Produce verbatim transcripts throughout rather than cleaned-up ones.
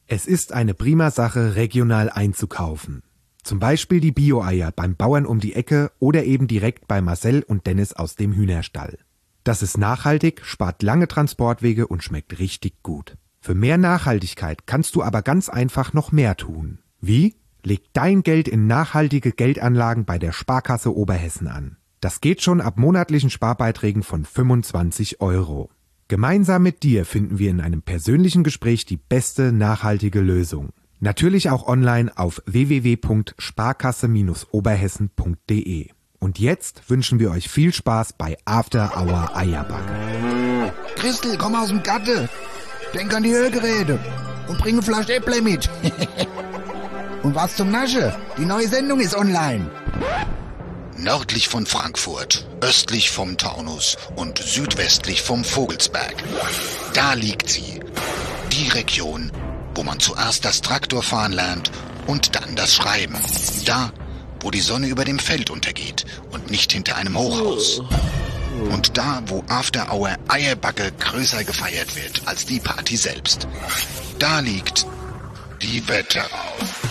Es ist eine prima Sache, regional einzukaufen. Zum Beispiel die Bio-Eier beim Bauern um die Ecke oder eben direkt bei Marcel und Dennis aus dem Hühnerstall. Das ist nachhaltig, spart lange Transportwege und schmeckt richtig gut. Für mehr Nachhaltigkeit kannst du aber ganz einfach noch mehr tun. Wie? Leg dein Geld in nachhaltige Geldanlagen bei der Sparkasse Oberhessen an. Das geht schon ab monatlichen Sparbeiträgen von fünfundzwanzig Euro. Gemeinsam mit dir finden wir in einem persönlichen Gespräch die beste nachhaltige Lösung. Natürlich auch online auf w w w punkt sparkasse oberhessen punkt d e. Und jetzt wünschen wir euch viel Spaß bei After Hour Eierbacke. Christel, komm aus dem Gatte. Denk an die Hörgeräte und bring eine Flasche Äpple mit. Und was zum Nasche? Die neue Sendung ist online. Nördlich von Frankfurt, östlich vom Taunus und südwestlich vom Vogelsberg. Da liegt sie. Die Region, wo man zuerst das Traktorfahren lernt und dann das Schreiben. Da, wo die Sonne über dem Feld untergeht und nicht hinter einem Hochhaus. Und da, wo After Hour Eierbacke größer gefeiert wird als die Party selbst. Da liegt die Wetterau.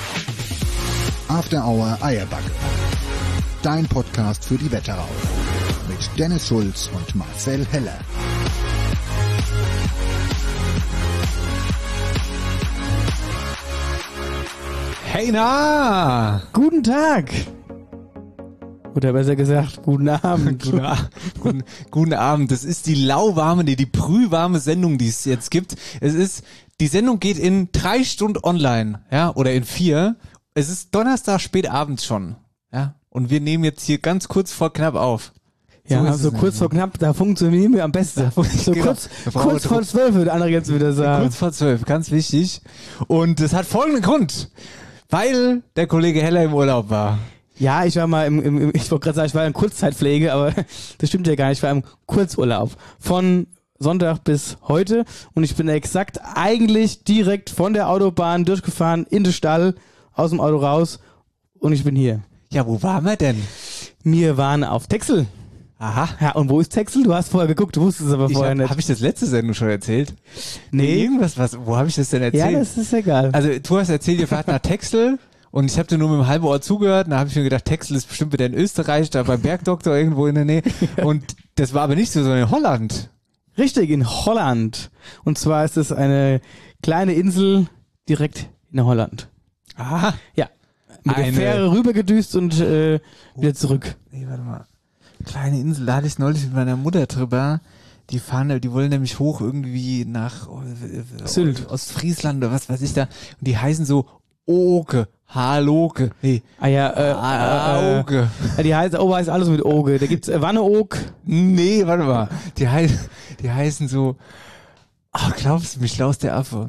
After Hour Eierbacke. Dein Podcast für die Wetterau. Mit Dennis Schulz und Marcel Heller. Hey na! Guten Tag! Oder besser gesagt, guten Abend. guten, A- guten, guten Abend. Das ist die lauwarme, nee, die brühwarme Sendung, die es jetzt gibt. Es ist, die Sendung geht in drei Stunden online, ja, oder in vier. Es ist Donnerstag spät abends schon, ja. Und wir nehmen jetzt hier ganz kurz vor knapp auf. Ja, so also kurz vor knapp, da funktionieren wir am besten. So genau. kurz, kurz vor zwölf würde andere jetzt wieder sagen. Kurz vor zwölf, ganz wichtig. Und das hat folgenden Grund. Weil der Kollege Heller im Urlaub war. Ja, ich war mal im, im, im ich wollte gerade sagen, ich war in Kurzzeitpflege, aber das stimmt ja gar nicht. Ich war im Kurzurlaub. Von Sonntag bis heute. Und ich bin exakt eigentlich direkt von der Autobahn durchgefahren, in den Stall, aus dem Auto raus. Und ich bin hier. Ja, wo waren wir denn? Wir waren auf Texel. Aha. Ja, und wo ist Texel? Du hast vorher geguckt, du wusstest es aber Ich vorher hab, nicht. Habe ich das letzte Sendung schon erzählt? Nee. Irgendwas, was, wo habe ich das denn erzählt? Ja, das ist egal. Also du hast erzählt, ihr fahrt nach Texel und ich habe dir nur mit dem halben Ohr zugehört und da habe ich mir gedacht, Texel ist bestimmt wieder in Österreich, da beim Bergdoktor irgendwo in der Nähe. Und das war aber nicht so, sondern in Holland. Richtig, in Holland. Und zwar ist es eine kleine Insel direkt in Holland. Aha. Ja. Mit der Eine- Fähre rübergedüst und äh, wieder zurück. Nee, warte mal. Kleine Insel, da hatte ich neulich mit meiner Mutter drüber. Die fahren, die wollen nämlich hoch irgendwie nach äh, Sylt. Ostfriesland oder was weiß ich da. Und die heißen so Oge, Haloge. Nee. Ah ja, äh, äh, Auge. äh, die heißt, oh, heißt alles mit Oge. Da gibt's äh, Wanneog. Nee, warte mal. Die, hei die heißen so, ach, glaubst du mich, Laus der Affe.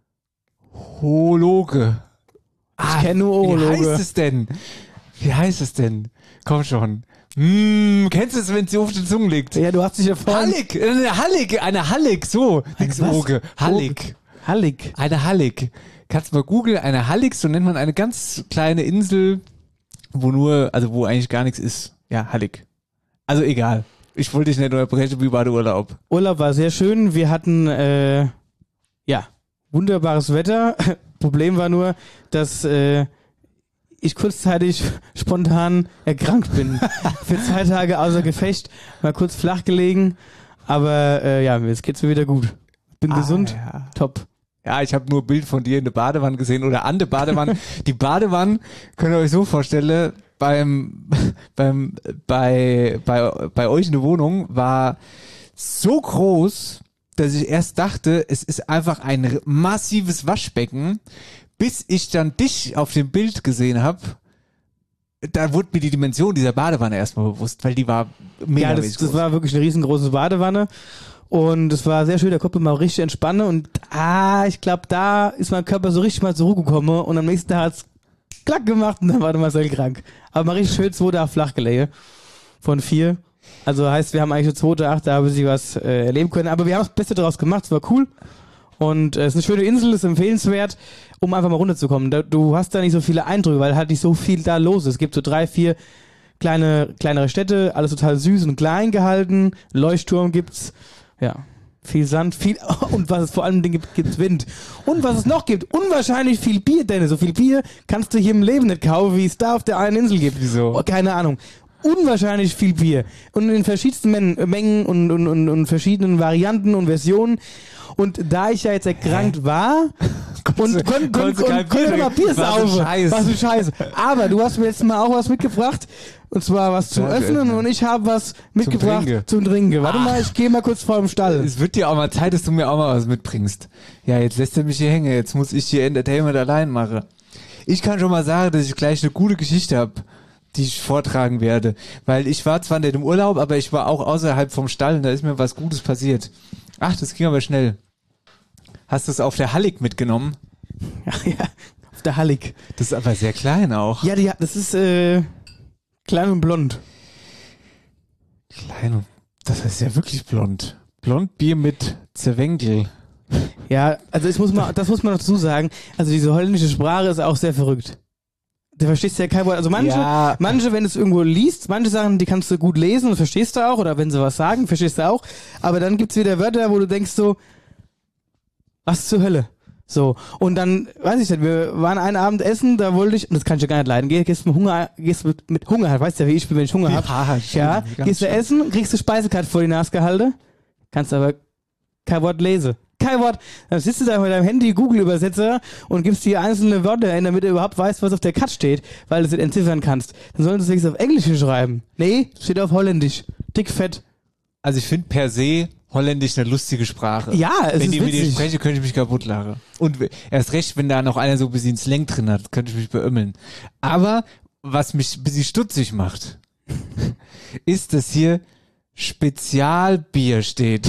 Hologe. Ich kenne nur Wie Oologe. heißt es denn? Wie heißt es denn? Komm schon. Hm, kennst du es, wenn sie auf der Zunge liegt? Ja, du hast dich ja vorhin... Hallig, eine Hallig, eine Hallig, so. Nix was? Oge. Hallig. Hallig. Eine Hallig. Kannst mal googeln, eine Hallig, so nennt man eine ganz kleine Insel, wo nur, also wo eigentlich gar nichts ist. Ja, Hallig. Also egal. Ich wollte dich nicht unterbrechen, wie war der Urlaub? Urlaub war sehr schön. Wir hatten, äh, ja, wunderbares Wetter. Problem war nur, dass äh, ich kurzzeitig spontan erkrankt bin. Für zwei Tage außer Gefecht, mal kurz flach gelegen. Aber äh, ja, jetzt geht's mir wieder gut. Bin Ah, gesund, ja. top. Ja, ich habe nur ein Bild von dir in der Badewanne gesehen oder an der Badewanne. Die Badewanne, könnt ihr euch so vorstellen, beim, beim, bei, bei, bei euch in der Wohnung war so groß, dass ich erst dachte, es ist einfach ein massives Waschbecken, bis ich dann dich auf dem Bild gesehen habe. Da wurde mir die Dimension dieser Badewanne erstmal bewusst, weil die war mega Ja, das, das war wirklich eine riesengroße Badewanne. Und es war sehr schön, da konnte man mal richtig entspannen. Und ah, ich glaube, da ist mein Körper so richtig mal zur Ruhe gekommen. Und am nächsten Tag hat's klack gemacht und dann war der Marcel krank. Aber mal richtig schön zwei Tage flach gelegen. Von vier. Also heißt, wir haben eigentlich eine zweite Acht, da haben sie was äh, erleben können. Aber wir haben das Beste daraus gemacht, es war cool. Und äh, es ist eine schöne Insel, ist empfehlenswert, um einfach mal runterzukommen. Da, du hast da nicht so viele Eindrücke, weil halt nicht so viel da los ist. Es gibt so drei, vier kleine, kleinere Städte, alles total süß und klein gehalten. Leuchtturm gibt's. Ja, Viel Sand, viel, und was es vor allem gibt, gibt Wind. Und was es noch gibt, unwahrscheinlich viel Bier, Dennis. So viel Bier kannst du hier im Leben nicht kaufen, wie es da auf der einen Insel gibt. Wieso? Oh, keine Ahnung. Unwahrscheinlich viel Bier. Und in verschiedensten Men- Mengen und, und, und, und verschiedenen Varianten und Versionen. Und da ich ja jetzt erkrankt war und konnte kon, kon, kon, kon mal Bier saufen, was für Scheiße. Aber du hast mir jetzt mal auch was mitgebracht. Und zwar was zum Öffnen und ich habe was mitgebracht zum Trinken. Zum Trinken. Warte mal, ich gehe mal kurz vor dem Stall. Es wird dir auch mal Zeit, dass du mir auch mal was mitbringst. Ja, jetzt lässt er mich hier hängen. Jetzt muss ich hier Entertainment allein machen. Ich kann schon mal sagen, dass ich gleich eine gute Geschichte habe, die ich vortragen werde. Weil ich war zwar nicht im Urlaub, aber ich war auch außerhalb vom Stall und da ist mir was Gutes passiert. Ach, das ging aber schnell. Hast du es auf der Hallig mitgenommen? Ja, ja, auf der Hallig. Das ist aber sehr klein auch. Ja, die, das ist äh, klein und blond. Klein und... Das ist ja wirklich blond. Blondbier mit Zerwengel. Ja, also ich muss mal, das muss man dazu sagen. Also diese holländische Sprache ist auch sehr verrückt. Du verstehst ja kein Wort. Also manche, Ja. manche, wenn du es irgendwo liest, manche Sachen, die kannst du gut lesen und verstehst du auch. Oder wenn sie was sagen, verstehst du auch. Aber dann gibt's wieder Wörter, wo du denkst so, was zur Hölle? So. Und dann, weiß ich nicht, wir waren einen Abend essen, da wollte ich, und das kann ich ja gar nicht leiden, geh, gehst mit Hunger, gehst mit, mit Hunger, weißt ja, wie ich bin, wenn ich Hunger hab. Ja, Ja, ganz gehst du schön. essen, kriegst du Speisekarte vor die Nase gehalten, kannst aber kein Wort lesen. Kein Wort. Dann sitzt du da mit deinem Handy, Google-Übersetzer und gibst dir einzelne Wörter ein, damit du überhaupt weißt, was auf der Karte steht, weil du es nicht entziffern kannst. Dann sollten sie es auf Englisch schreiben. Nee, steht auf Holländisch. Dick, fett. Also ich finde per se Holländisch eine lustige Sprache. Ja, es Wenn ist die mit dir witzig. spreche, könnte ich mich kaputt lachen. Und erst recht, wenn da noch einer so ein bisschen Slang drin hat, könnte ich mich beömmeln. Aber was mich ein bisschen stutzig macht, ist, dass hier Spezialbier steht.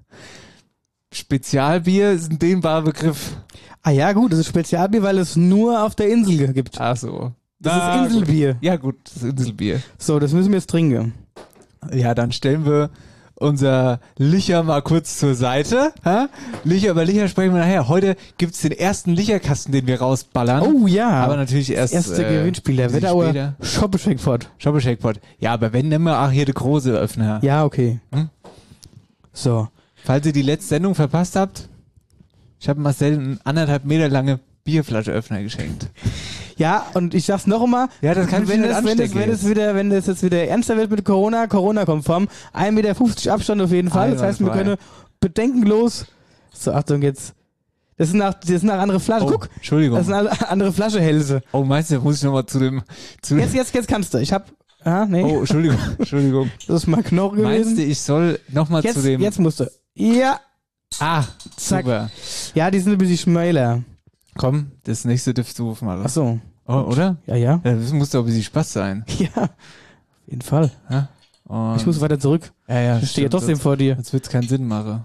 Spezialbier ist ein dehnbarer Begriff. Ah ja, gut, das ist Spezialbier, weil es nur auf der Insel gibt. Ach so. Das Na, ist Inselbier. Gut. Ja gut, das ist Inselbier. So, das müssen wir jetzt trinken. Ja, dann stellen wir unser Licher mal kurz zur Seite. Ha? Licher, über Licher sprechen wir nachher. Heute gibt's den ersten Licherkasten, den wir rausballern. Oh ja. Aber natürlich erst Das erste äh, Gewinnspiel, der bisschen Wetterauer später. Shoppe-Shackpot. Shoppe-Shackpot. Ja, aber wenn, nehmen wir auch hier der große Öffner. Ja, okay. Hm? So. Falls ihr die letzte Sendung verpasst habt, ich habe Marcel einen anderthalb Meter lange Bierflasche Öffner geschenkt. Ja, und ich sag's noch einmal, Ja, das kann ich wenn nicht es, wenn es, anstecken wenn es jetzt. wieder, wenn es jetzt wieder ernster wird mit Corona, Corona-konform, ein Meter fünfzig Abstand auf jeden Fall. Das heißt, wir Einwandfrei. können bedenkenlos, so Achtung jetzt, das sind nach, das sind nach andere Flaschen, Oh, guck, Entschuldigung. das sind alle- andere Flaschehälse. Oh, meinst du, da muss ich nochmal zu dem, zu dem Jetzt, jetzt, jetzt kannst du, ich hab, ah, nee, Oh, Entschuldigung, Entschuldigung. das ist mal Knochen Meinst du, gewesen. ich soll nochmal Jetzt, zu dem... jetzt musst du. Ja, Ah, Zack. super. ja, die sind ein bisschen schmäler. Komm, das nächste dürfst du aufmachen. Ach so, Oh, oder? ja, ja, Ja, das muss doch ein bisschen Spaß sein. ja, auf jeden Fall. Und Ich muss weiter zurück. ja, ja, Ich stehe stimmt, trotzdem sonst, vor dir. sonst wird's keinen Sinn machen.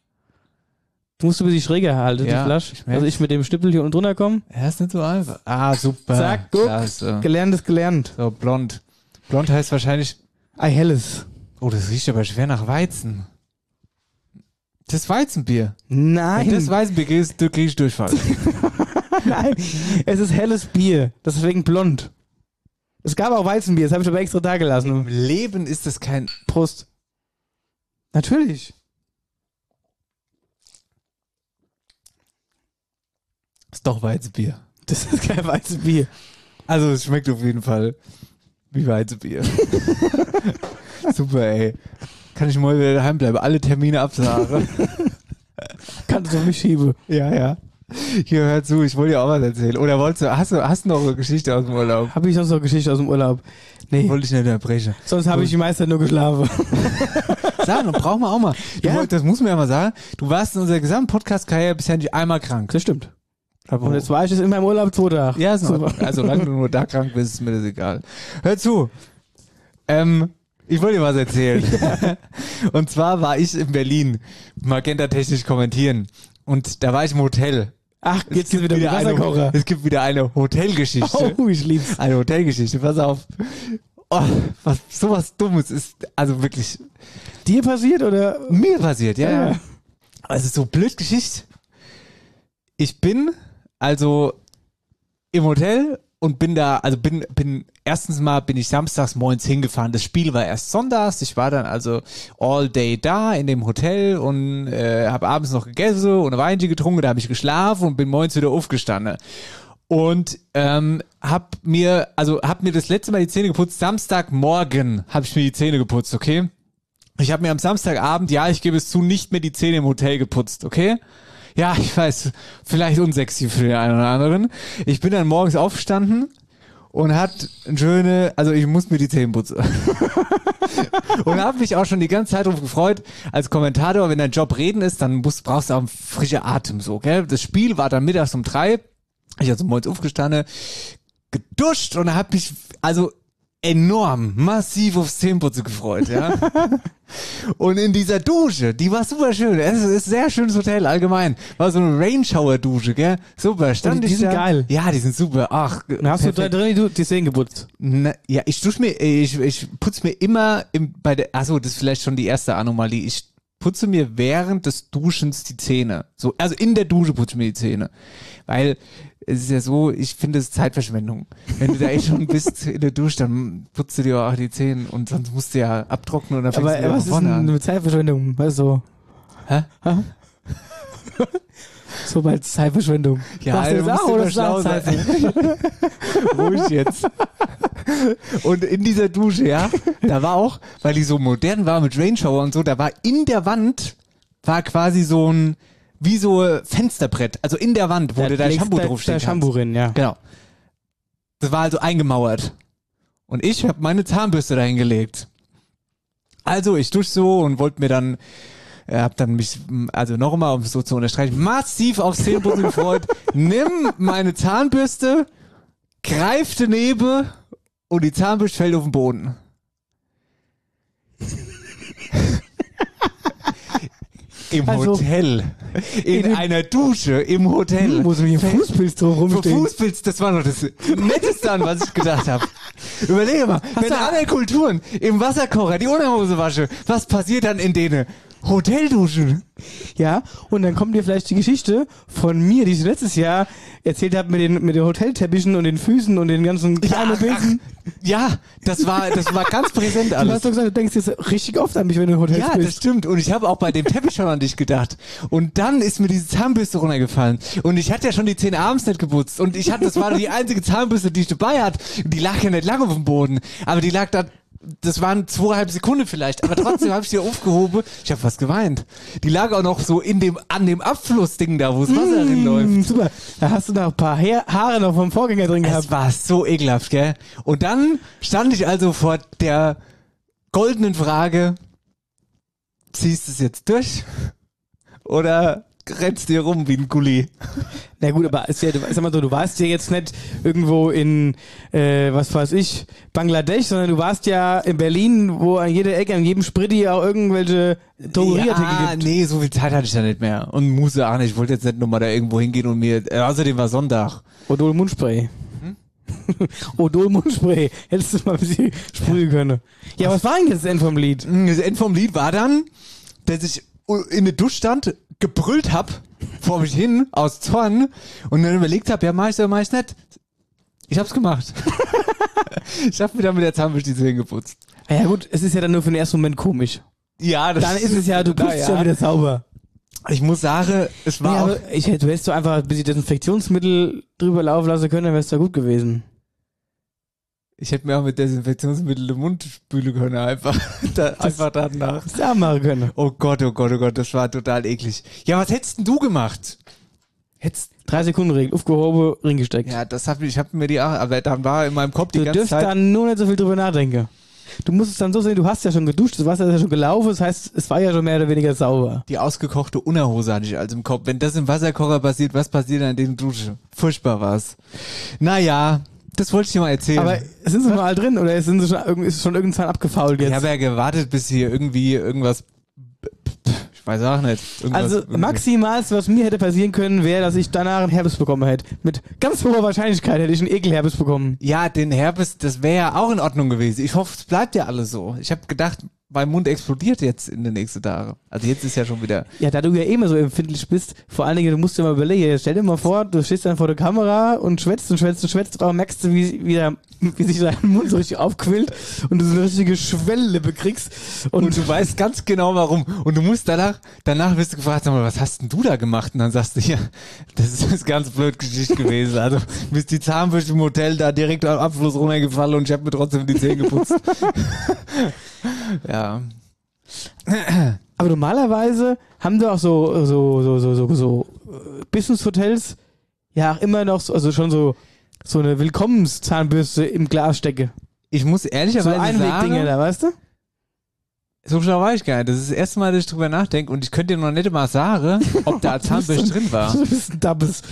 Du musst ein bisschen schräger halten, Ja, die Flasche. ich merk's. Also ich mit dem Stippel hier unten drunter komme. Ja, ist nicht so einfach. Ah, super. Zack, guck. Klasse. Gelernt ist gelernt. So, blond. Blond heißt wahrscheinlich... Ei, helles. Oh, das riecht aber schwer nach Weizen. Das ist Weizenbier. Nein, Wenn das Weizenbier ist, du kriegst Durchfall. nein. Es ist helles Bier. Deswegen blond. Es gab auch Weizenbier, das habe ich aber extra da Im gelassen. Leben ist das kein... Prost. Natürlich. Ist doch Weizenbier. Das ist kein Weizenbier. Also es schmeckt auf jeden Fall wie Weizenbier. Super, ey. Kann ich mal wieder daheim bleiben, alle Termine absagen. Kannst du mich schieben. Ja, ja. Hier, hör zu, ich wollte dir auch was erzählen. Oder wolltest du, hast du, hast du noch eine Geschichte aus dem Urlaub? Habe ich sonst noch Geschichte aus dem Urlaub? Nee, Wollte ich nicht unterbrechen. sonst habe ich die meiste Zeit nur geschlafen. Sagen, brauchen wir auch mal. Du, Ja. woll- Das muss man ja mal sagen. Du warst in unserer gesamten Podcast-Karriere bisher nicht einmal krank. Das stimmt. Aber Und jetzt war ich jetzt in meinem Urlaub zwei Tage. Ja, ist in Super. Ordnung. Also, solange du nur da krank bist, ist mir das egal. Hör zu. Ähm, ich wollte dir was erzählen. Und zwar war ich in Berlin, magenta-technisch kommentieren. Und da war ich im Hotel. Ach, Es jetzt gibt wieder, wieder eine, Wasserkocher. es gibt wieder eine Hotelgeschichte. Oh, ich lieb's. Eine Hotelgeschichte, pass auf. Oh, was, sowas Dummes ist, also wirklich Dir passiert oder? mir passiert, ja. Ja. ja. Also so blöd Geschichte. Ich bin also im Hotel und bin da, also bin, bin, erstens mal bin ich samstags morgens hingefahren. Das Spiel war erst sonntags. Ich war dann also all day da in dem Hotel und äh, habe abends noch gegessen und ein Weinchen getrunken. Da habe ich geschlafen und bin morgens wieder aufgestanden. Und ähm, hab mir, also hab mir das letzte Mal die Zähne geputzt. Samstagmorgen habe ich mir die Zähne geputzt, okay? Ich habe mir am Samstagabend, ja, ich gebe es zu, nicht mehr die Zähne im Hotel geputzt, okay? Ja, ich weiß, vielleicht unsexy für den einen oder anderen. Ich bin dann morgens aufgestanden und hat eine schöne, also ich muss mir die Zähne putzen. Und habe mich auch schon die ganze Zeit darauf gefreut, als Kommentator, wenn dein Job reden ist, dann musst, brauchst du auch einen frischen Atem, so, gell? Das Spiel war dann mittags um drei, ich also morgens aufgestanden, geduscht und hab mich, also enorm, massiv aufs Zähneputzen gefreut, ja. Und in dieser Dusche, die war super schön. Es ist ein sehr schönes Hotel allgemein. War so eine Rainshower-Dusche, gell? Super, stand und die ich sind da. geil. Ja, die sind super. Ach, Dann hast perfekt. Du da drin die, die Zähne geputzt. Na, ja, ich dusche mir, ich, ich putze mir immer im, bei der, achso, das ist vielleicht schon die erste Anomalie. Ich putze mir während des Duschens die Zähne. So, also in der Dusche putze ich mir die Zähne. Weil es ist ja so, ich finde es Zeitverschwendung. Wenn du da eh schon bist in der Dusche, dann putzt du dir auch die Zähne und sonst musst du ja abtrocknen und dann fängst aber, du wieder was von vorne ist denn an. eine Zeitverschwendung? Weißt du? Hä? Hä? So bald Zeitverschwendung. Ja, Machst du das auch oder schlau sein? Ruhig jetzt. Und in dieser Dusche, ja, da war auch, weil die so modern war mit Rainshower und so, da war in der Wand, war quasi so ein, wie so ein Fensterbrett, also in der Wand, wo da du dein Shampoo draufstehen kannst. Shampoo rein, ja. Genau. Das war also eingemauert. Und ich habe meine Zahnbürste dahin gelegt. Also ich dusche so und wollte mir dann, äh, hab dann mich, also nochmal, um es so zu unterstreichen, massiv aufs Zähneputzen gefreut. Nimm meine Zahnbürste, greif daneben und die Zahnbürste fällt auf den Boden. Im also, Hotel. In, in einer Dusche im Hotel. Hm, wo so ein Fußpilz drauf rumstehen. Fußpilz, das war noch das Netteste an, was ich gedacht habe. Überlege mal, Hast wenn andere Kulturen im Wasserkocher die Unterhose wasche, was passiert dann in denen? Hotelduschen. Ja, und dann kommt dir vielleicht die Geschichte von mir, die ich letztes Jahr erzählt habe mit den, mit den Hotelteppichen und den Füßen und den ganzen kleinen Besen. Ja, das war, das war ganz präsent alles. Du hast doch gesagt, du denkst jetzt richtig oft an mich, wenn du im Hotel ja, bist. Ja, das stimmt. Und ich habe auch bei dem Teppich schon an dich gedacht. Und dann ist mir diese Zahnbürste runtergefallen. Und ich hatte ja schon die Zähne abends nicht geputzt. Und ich hatte, das war die einzige Zahnbürste, die ich dabei hatte. Die lag ja nicht lange auf dem Boden. Aber die lag da, das waren zweieinhalb Sekunden vielleicht, aber trotzdem habe ich sie aufgehoben. Ich habe fast geweint. Die lag auch noch so in dem, an dem Abflussding da, wo das Wasser mmh, reinläuft. Super. Da hast du noch ein paar Haare, Haare noch vom Vorgänger drin gehabt. Es war so ekelhaft, gell? Und dann stand ich also vor der goldenen Frage, ziehst du es jetzt durch? Oder rennst dir rum wie ein Gulli? Na gut, aber ist ja, sag mal so, du warst ja jetzt nicht irgendwo in, äh, was weiß ich, Bangladesch, sondern du warst ja in Berlin, wo an jeder Ecke, an jedem Spritti auch irgendwelche Drogerieartikel ja, gibt. Nee, so viel Zeit hatte ich da nicht mehr. Und Muße auch nicht. Ich wollte jetzt nicht nochmal da irgendwo hingehen und mir, äh, außerdem war Sonntag. Odol Mundspray. Hm? Odol Mundspray. Hättest du mal ein bisschen sprühen können. Ja, was war denn das End vom Lied? Das End vom Lied war dann, dass ich in der Dusche stand, gebrüllt hab vor mich hin aus Zorn und dann überlegt hab, ja, mach ich's oder mach ich's nicht. Ich hab's gemacht. Ich hab mir dann mit der Zahnbürste die Zähne geputzt. Ah ja gut, es ist ja dann nur für den ersten Moment komisch. Ja, das dann ist es ja, du na, putzt ja. ja wieder sauber. Ich muss sagen, es war nee, auch... aber ich hätte, du hättest so einfach ein bisschen Desinfektionsmittel drüber laufen lassen können, dann wär's da gut gewesen. Ich hätte mir auch mit Desinfektionsmittel den Mund spülen können, einfach, da, einfach danach. Das ja machen können. Oh Gott, oh Gott, oh Gott, das war total eklig. Ja, was hättest denn du gemacht? Hättest Drei Sekunden Regel, aufgehoben, Ring gesteckt. Ja, das hab ich, ich hab mir die, aber dann war in meinem Kopf die du ganze Zeit... Du dürfst dann nur nicht so viel drüber nachdenken. Du musst es dann so sehen, du hast ja schon geduscht, das Wasser ist ja schon gelaufen, das heißt, es war ja schon mehr oder weniger sauber. Die ausgekochte Unterhose hatte ich also im Kopf. Wenn das im Wasserkocher passiert, was passiert dann in der Dusche? Furchtbar war's. Naja... Das wollte ich dir mal erzählen. Aber sind sie noch mal drin oder sind sie schon, ist schon irgendwann abgefault jetzt? Ich habe ja gewartet, bis hier irgendwie irgendwas, ich weiß auch nicht. Also maximal, was mir hätte passieren können, wäre, dass ich danach einen Herpes bekommen hätte. Mit ganz hoher Wahrscheinlichkeit hätte ich einen Ekelherpes bekommen. Ja, den Herpes, das wäre ja auch in Ordnung gewesen. Ich hoffe, es bleibt ja alles so. Ich habe gedacht, mein Mund explodiert jetzt in den nächsten Tagen. Also jetzt ist ja schon wieder... Ja, da du ja eh immer so empfindlich bist, vor allen Dingen, du musst dir mal überlegen, stell dir mal vor, du stehst dann vor der Kamera und schwätzt und schwätzt und schwätzt, und merkst du, wie, wie, der, wie sich dein Mund so richtig aufquillt und du so eine richtige Schwelllippe kriegst. Und, Und du weißt ganz genau warum. Und du musst danach, danach wirst du gefragt, sag mal, was hast denn du da gemacht? Und dann sagst du, ja, das ist eine ganz blöd Geschichte gewesen. Also, mir ist die Zahnbürste im Hotel da direkt am Abfluss runtergefallen und ich habe mir trotzdem die Zähne geputzt. Ja. aber normalerweise haben da auch so, so, so, so, so, so äh, Business-Hotels ja auch immer noch so, also schon so, so eine Willkommenszahnbürste im Glas stecke. Ich muss So ehrlicherweise Einwegdinger sagen, da, weißt du? so schlau war ich gar nicht. Das ist das erste Mal, dass ich drüber nachdenke und ich könnte dir noch nicht mal sagen, ob da Zahnbürste drin war. Du bist ein Dabbes.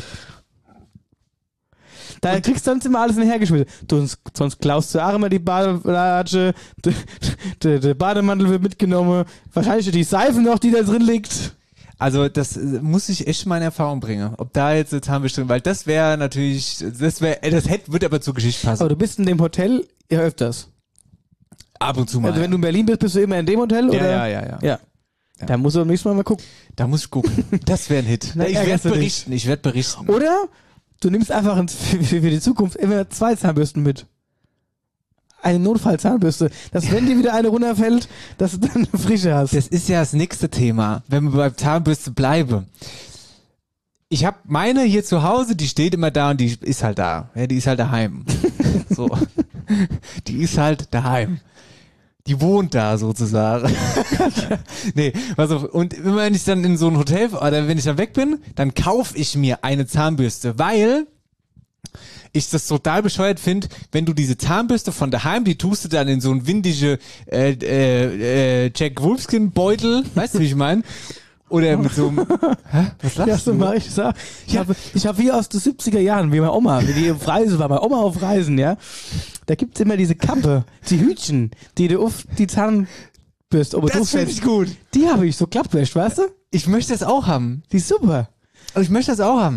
Da kriegst du sonst immer alles hinhergeschmissen. Du, sonst, sonst klaust du auch immer die Badelatsche, der de, de Bademantel wird mitgenommen, wahrscheinlich die Seife noch, die da drin liegt. Also das äh, muss ich echt mal in Erfahrung bringen, ob da jetzt eine Zahnbürste drin, weil das wäre natürlich, das wäre, das hätte, wird aber zur Geschichte passen. Aber du bist in dem Hotel ja öfters. Ab und zu mal. Also wenn du in Berlin bist, bist du immer in dem Hotel, ja, oder? ja, ja, ja, Ja. Ja. Da musst du beim nächsten Mal mal gucken. Da muss ich gucken. Das wäre ein Hit. Na, ich ärgerst werde du dich. berichten, ich werde berichten. Oder du nimmst einfach ins, für, für die Zukunft immer zwei Zahnbürsten mit. Eine Notfallzahnbürste. Dass wenn dir wieder eine runterfällt, dass du dann eine frische hast. Das ist ja das nächste Thema, wenn wir beim Zahnbürste bleiben. Ich habe meine hier zu Hause, die steht immer da und die ist halt da. Ja, die ist halt daheim. So. Die ist halt daheim. Die wohnt da sozusagen. Nee, pass auf. Und immer wenn ich dann in so ein Hotel, oder wenn ich dann weg bin, dann kaufe ich mir eine Zahnbürste, weil ich das total bescheuert finde, wenn du diese Zahnbürste von daheim, die tust du dann in so ein windige äh, äh, äh, Jack Wolfskin Beutel, weißt du, wie ich meine? Oder mit so einem, hä? Was lachst Ja, so du? mach ich sag. Ich habe ich hab wie aus den siebziger Jahren, wie meine Oma, wie die auf Reise war, meine Oma auf Reisen, ja. Da gibt's immer diese Kappe, die Hütchen, die du auf die Zahnbürste oben Das drauf finde setzt. ich gut. Die habe ich so klappwäscht, weißt du? Ich möchte das auch haben. Die ist super. Also ich möchte das auch haben.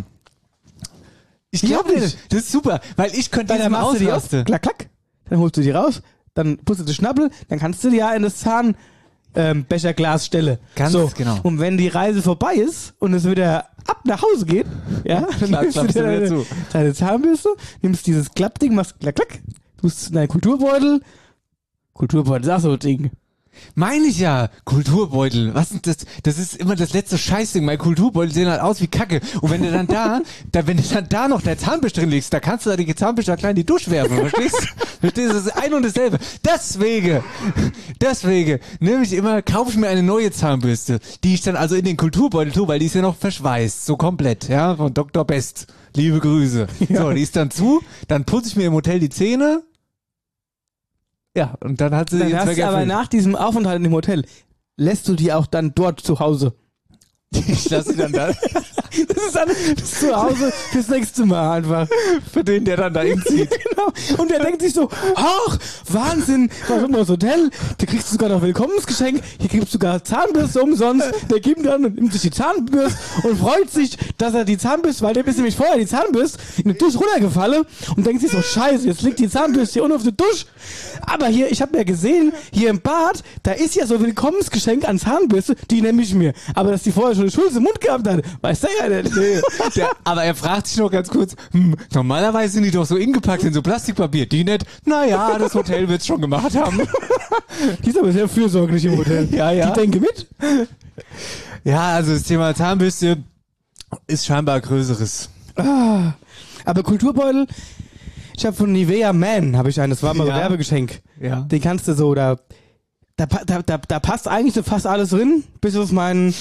Ich Die glaube hab ich. nicht. Das ist super, weil ich könnte Dann diese machst du die auf, ausrasten. klack, klack, dann holst du die raus, dann putzt du den Schnappel, dann kannst du die ja in das Zahn ähm, Becherglas stelle. Ganz so. genau. Und wenn die Reise vorbei ist und es wieder ab nach Hause geht, ja, dann Klar, nimmst du klappst dir du wieder deine, zu. deine Zahnbürste, nimmst dieses Klappding, machst klack, klack, tust in deinen Kulturbeutel. Kulturbeutel, sag so ein Ding. Meine ich ja. Kulturbeutel. Was ist das? Das ist immer das letzte Scheißding. Mein Kulturbeutel sehen halt aus wie Kacke. Und wenn du dann da, da wenn du dann da noch der Zahnbürste drin legst, da kannst du da die Zahnbürste klein in die Dusche werfen. Verstehst du? Verstehst du? Das ist ein und dasselbe. Deswegen, deswegen, nehme ich immer, kaufe ich mir eine neue Zahnbürste, die ich dann also in den Kulturbeutel tue, weil die ist ja noch verschweißt. So komplett. Ja, von Doktor Best. Liebe Grüße. So, die ist dann zu. Dann putze ich mir im Hotel die Zähne. Ja, und dann hat sie Dann den hast Zweck du aber erfüllt. nach diesem Aufenthalt in dem Hotel, lässt du die auch dann dort zu Hause. Ich lasse sie dann da. Das ist dann das zu Hause fürs nächste Mal einfach. Für den, der dann da hinzieht. Genau. Und der denkt sich so, ach, Wahnsinn, warum das Hotel? Da kriegst du sogar noch Willkommensgeschenk, hier kriegst du sogar Zahnbürste umsonst. Der gibt dann und nimmt sich die Zahnbürste und freut sich, dass er die Zahnbürste, weil der ist nämlich vorher die Zahnbürste in den Dusch runtergefallen und denkt sich so, scheiße, jetzt liegt die Zahnbürste hier unten auf der Dusch. Aber hier, ich habe ja gesehen, hier im Bad, da ist ja so Willkommensgeschenk an Zahnbürste, die nehme ich mir. Aber dass die vorher schon eine Schulze im Mund gehabt hat, weiß der ja nicht. Nee. Der, aber er fragt sich noch ganz kurz, hm, normalerweise sind die doch so ingepackt in so Plastikpapier. Die nicht, naja, das Hotel wird's schon gemacht haben. Die ist aber sehr fürsorglich im Hotel. Ja, ja. Die denke mit. Ja, also das Thema Zahnbürste ist scheinbar größeres. Ah, aber Kulturbeutel, ich habe von Nivea Man, habe ich einen, das war mal Ja. ein Werbegeschenk. Ja. Den kannst du so, da, da, da, da, da passt eigentlich so fast alles drin, bis auf meinen,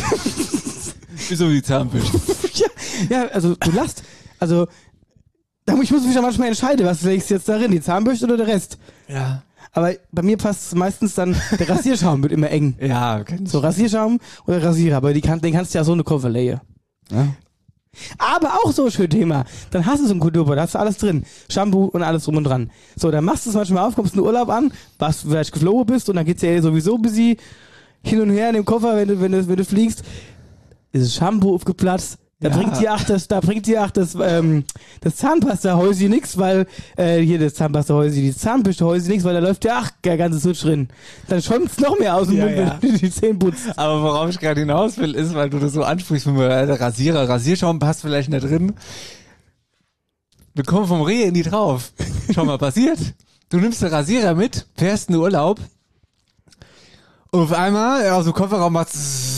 Bis um die Zahnbürste. ja, ja, also du lasst, also, da- ich muss mich ja manchmal entscheiden, was legst du jetzt darin, die Zahnbürste oder der Rest? Ja. Aber bei mir passt meistens dann, der Rasierschaum wird immer eng. Ja, kennst So Rasierschaum oder Rasierer, aber die kann, den kannst du ja so eine Koffer legen. Ja. Aber auch so ein schönes Thema. Dann hast du so einen Kulturbeutel, da hast du alles drin. Shampoo und alles drum und dran. So, dann machst du es manchmal auf, kommst in den Urlaub an, was du vielleicht geflogen bist und dann geht's ja sowieso ein bisschen hin und her in dem Koffer, wenn du, wenn du, wenn du fliegst. Ist das Shampoo aufgeplatzt, Da Ja. bringt dir auch das, da bringt dir auch das, ähm, das Zahnpasta-Häuschen nix, weil, äh, hier das Zahnpasta-Häuschen, die Zahnbürste-Häuschen nix, weil da läuft ja ach, der ganze Switch drin. Dann schäumt's noch mehr aus dem Ja, Mund, ja. wenn du die Zähne putzt. Aber worauf ich gerade hinaus will, ist, weil du das so ansprichst, wenn wir der Rasierer, Rasierschaum passt vielleicht nicht drin. Wir kommen vom Reh in die drauf. Schau mal, passiert. Du nimmst den Rasierer mit, fährst in den Urlaub und auf einmal aus dem Kofferraum macht's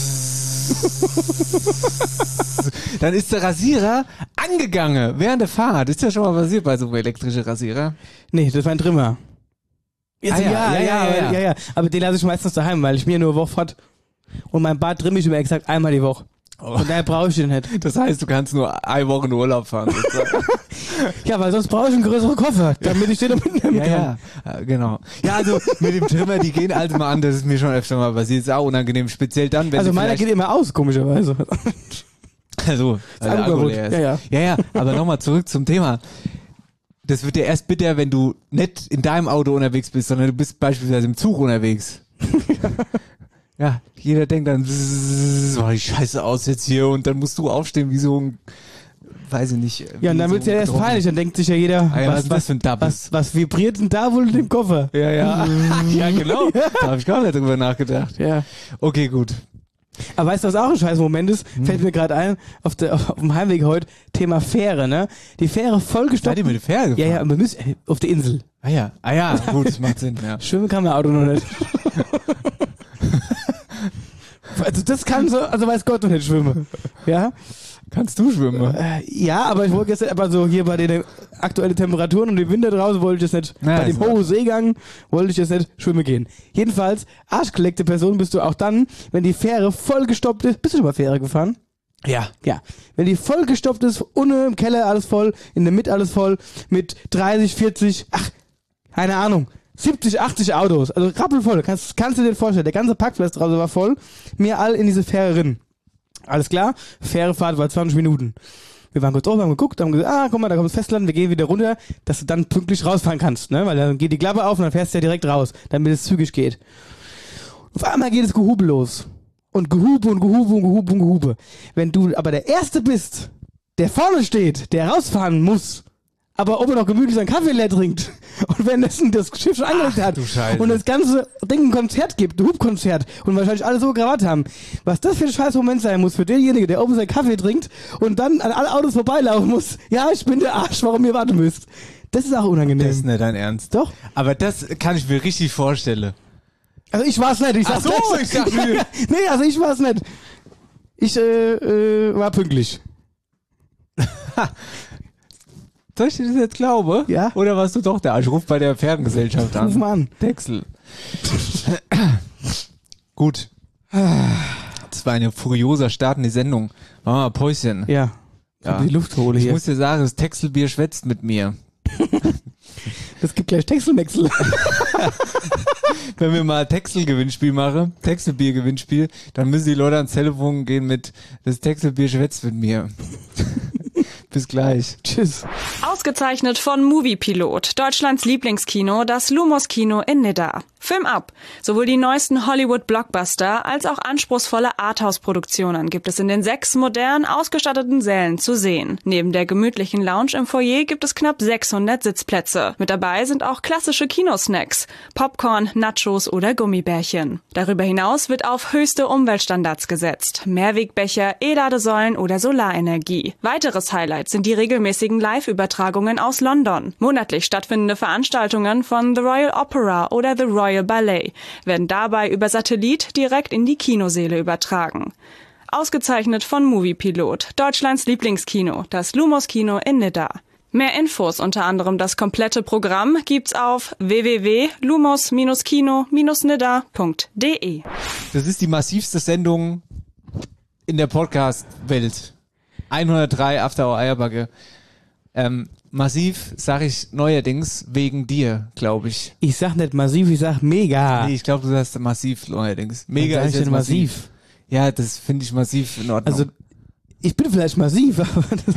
dann ist der Rasierer angegangen während der Fahrt. Ist ja schon mal passiert bei so einem elektrischen Rasierer. Nee, das war ein Trimmer. Ah, ja, ja, ja, ja. ja, ja. Aber den lasse ich meistens daheim, weil ich mir nur eine Woche fahrt. Und mein Bad trimme ich immer exakt einmal die Woche. Und daher brauche ich den nicht. Das heißt, du kannst nur eine Woche in Urlaub fahren. sozusagen. Ja, weil sonst brauche ich einen größeren Koffer, damit ich den noch mitnehmen Ja, kann. ja, ja, genau. Ja, also mit dem Trimmer, die gehen also mal an, das ist mir schon öfter mal passiert, ist auch unangenehm, speziell dann, wenn Also sie meiner vielleicht, geht immer aus, komischerweise. also, weil der Alkohol leer ist. Ja, ja. ja, ja, aber nochmal zurück zum Thema. Das wird dir erst bitter, wenn du nicht in deinem Auto unterwegs bist, sondern du bist beispielsweise im Zug unterwegs. Ja, jeder denkt dann, so die Scheiße aus jetzt hier und dann musst du aufstehen wie so ein, weiß ich nicht. Ja, und dann wie wird's so ja ein erst Betroffener. peinlich, dann denkt sich ja jeder, Ah ja, was was, ist das was, für ein Double? was, was vibriert denn da wohl in dem Koffer? Ja, ja. Ja, genau. Da habe ich gar nicht drüber nachgedacht. Ja. Okay, gut. Aber weißt du, was auch ein scheiß Moment ist? Hm. Fällt mir gerade ein, auf, der, auf, auf dem Heimweg heute, Thema Fähre, ne? Die Fähre vollgestopft. Seid ihr mit der Fähre gefahren? Ja, ja, wir müssen, auf der Insel. Ah ja, ah ja, gut, das macht Sinn, ja. Schwimmen kann mein Auto noch nicht. Also das kann so, also weiß Gott noch nicht schwimmen. Ja? Kannst du schwimmen? Äh, ja, aber ich wollte jetzt aber so hier bei den aktuellen Temperaturen und dem Winter draußen wollte ich jetzt nicht, Ja, bei dem ist hohen Seegang wollte ich jetzt nicht schwimmen gehen. Jedenfalls, arschgeleckte Person bist du auch dann, wenn die Fähre vollgestopft ist. Bist du schon mal Fähre gefahren? Ja. Ja. Wenn die vollgestopft ist, unten im Keller alles voll, in der Mitte alles voll, mit dreißig, vierzig, ach, keine Ahnung, siebzig, achtzig Autos, also rappelvoll, kannst, kannst du dir vorstellen, der ganze Parkplatz draußen war voll, mir all in diese Fähre rein. Alles klar, Fährefahrt war zwanzig Minuten. Wir waren kurz oben, haben geguckt, haben gesagt, ah, guck mal, da kommt das Festland, wir gehen wieder runter, dass du dann pünktlich rausfahren kannst, ne, weil dann geht die Klappe auf und dann fährst du ja direkt raus, damit es zügig geht. Auf einmal geht es Gehube los. Und Gehube und Gehube und Gehube und Gehube. Wenn du aber der Erste bist, der vorne steht, der rausfahren muss, aber ob er noch gemütlich seinen Kaffee leer trinkt und wenn das, das Schiff schon angelegt hat du Scheiße. und das ganze Ding ein Konzert gibt, ein Hubkonzert und wahrscheinlich alle so Krawatte haben, was das für ein scheiß Moment sein muss für denjenigen, der oben seinen Kaffee trinkt und dann an alle Autos vorbeilaufen muss. Ja, ich bin der Arsch, warum ihr warten müsst. Das ist auch unangenehm. Das ist nicht dein Ernst. Doch. Aber das kann ich mir richtig vorstellen. Also ich war's nicht, ich Ach sag's so, nicht. ich dachte- nee, also ich war's nicht. Ich äh, äh, war pünktlich. Soll ich dir das jetzt glauben? Ja. Oder warst du doch der Arsch? Ruf bei der Pferdengesellschaft an. Ruf mal an. Texel. Gut. Das war ein furioser Start in die Sendung. Machen wir mal Päuschen. Ja. Ja. Die Luft hole Ich hier. muss dir sagen, das Texelbier schwätzt mit mir. Das gibt gleich Textelwechsel. Wenn wir mal Texel-Gewinnspiel machen, Texelbier-Gewinnspiel, dann müssen die Leute ans Telefon gehen mit das Texelbier schwätzt mit mir. Bis gleich. Tschüss. Ausgezeichnet von Moviepilot, Deutschlands Lieblingskino, das Lumos Kino in Nidda. Film ab. Sowohl die neuesten Hollywood-Blockbuster als auch anspruchsvolle Arthouse-Produktionen gibt es in den sechs modern ausgestatteten Sälen zu sehen. Neben der gemütlichen Lounge im Foyer gibt es knapp sechshundert Sitzplätze. Mit dabei sind auch klassische Kinosnacks, Popcorn, Nachos oder Gummibärchen. Darüber hinaus wird auf höchste Umweltstandards gesetzt. Mehrwegbecher, E-Ladesäulen oder Solarenergie. Weiteres Highlight sind die regelmäßigen Live-Übertragungen aus London. Monatlich stattfindende Veranstaltungen von The Royal Opera oder The Royal Ballet werden dabei über Satellit direkt in die Kinosäle übertragen. Ausgezeichnet von Moviepilot, Deutschlands Lieblingskino, das Lumos Kino in Nidda. Mehr Infos, unter anderem das komplette Programm, gibt's auf w w w punkt lumos kino nidda punkt d e. Das ist die massivste Sendung in der Podcast-Welt. hundertdrei After Hour Eierbacke. Ähm, massiv sag ich neuerdings wegen dir, glaube ich. Ich sag nicht massiv, ich sag mega. Nee, ich glaube, du sagst massiv neuerdings. Mega Wann sag ist ich jetzt denn massiv. massiv? Ja, das finde ich massiv in Ordnung. Also, ich bin vielleicht massiv, aber das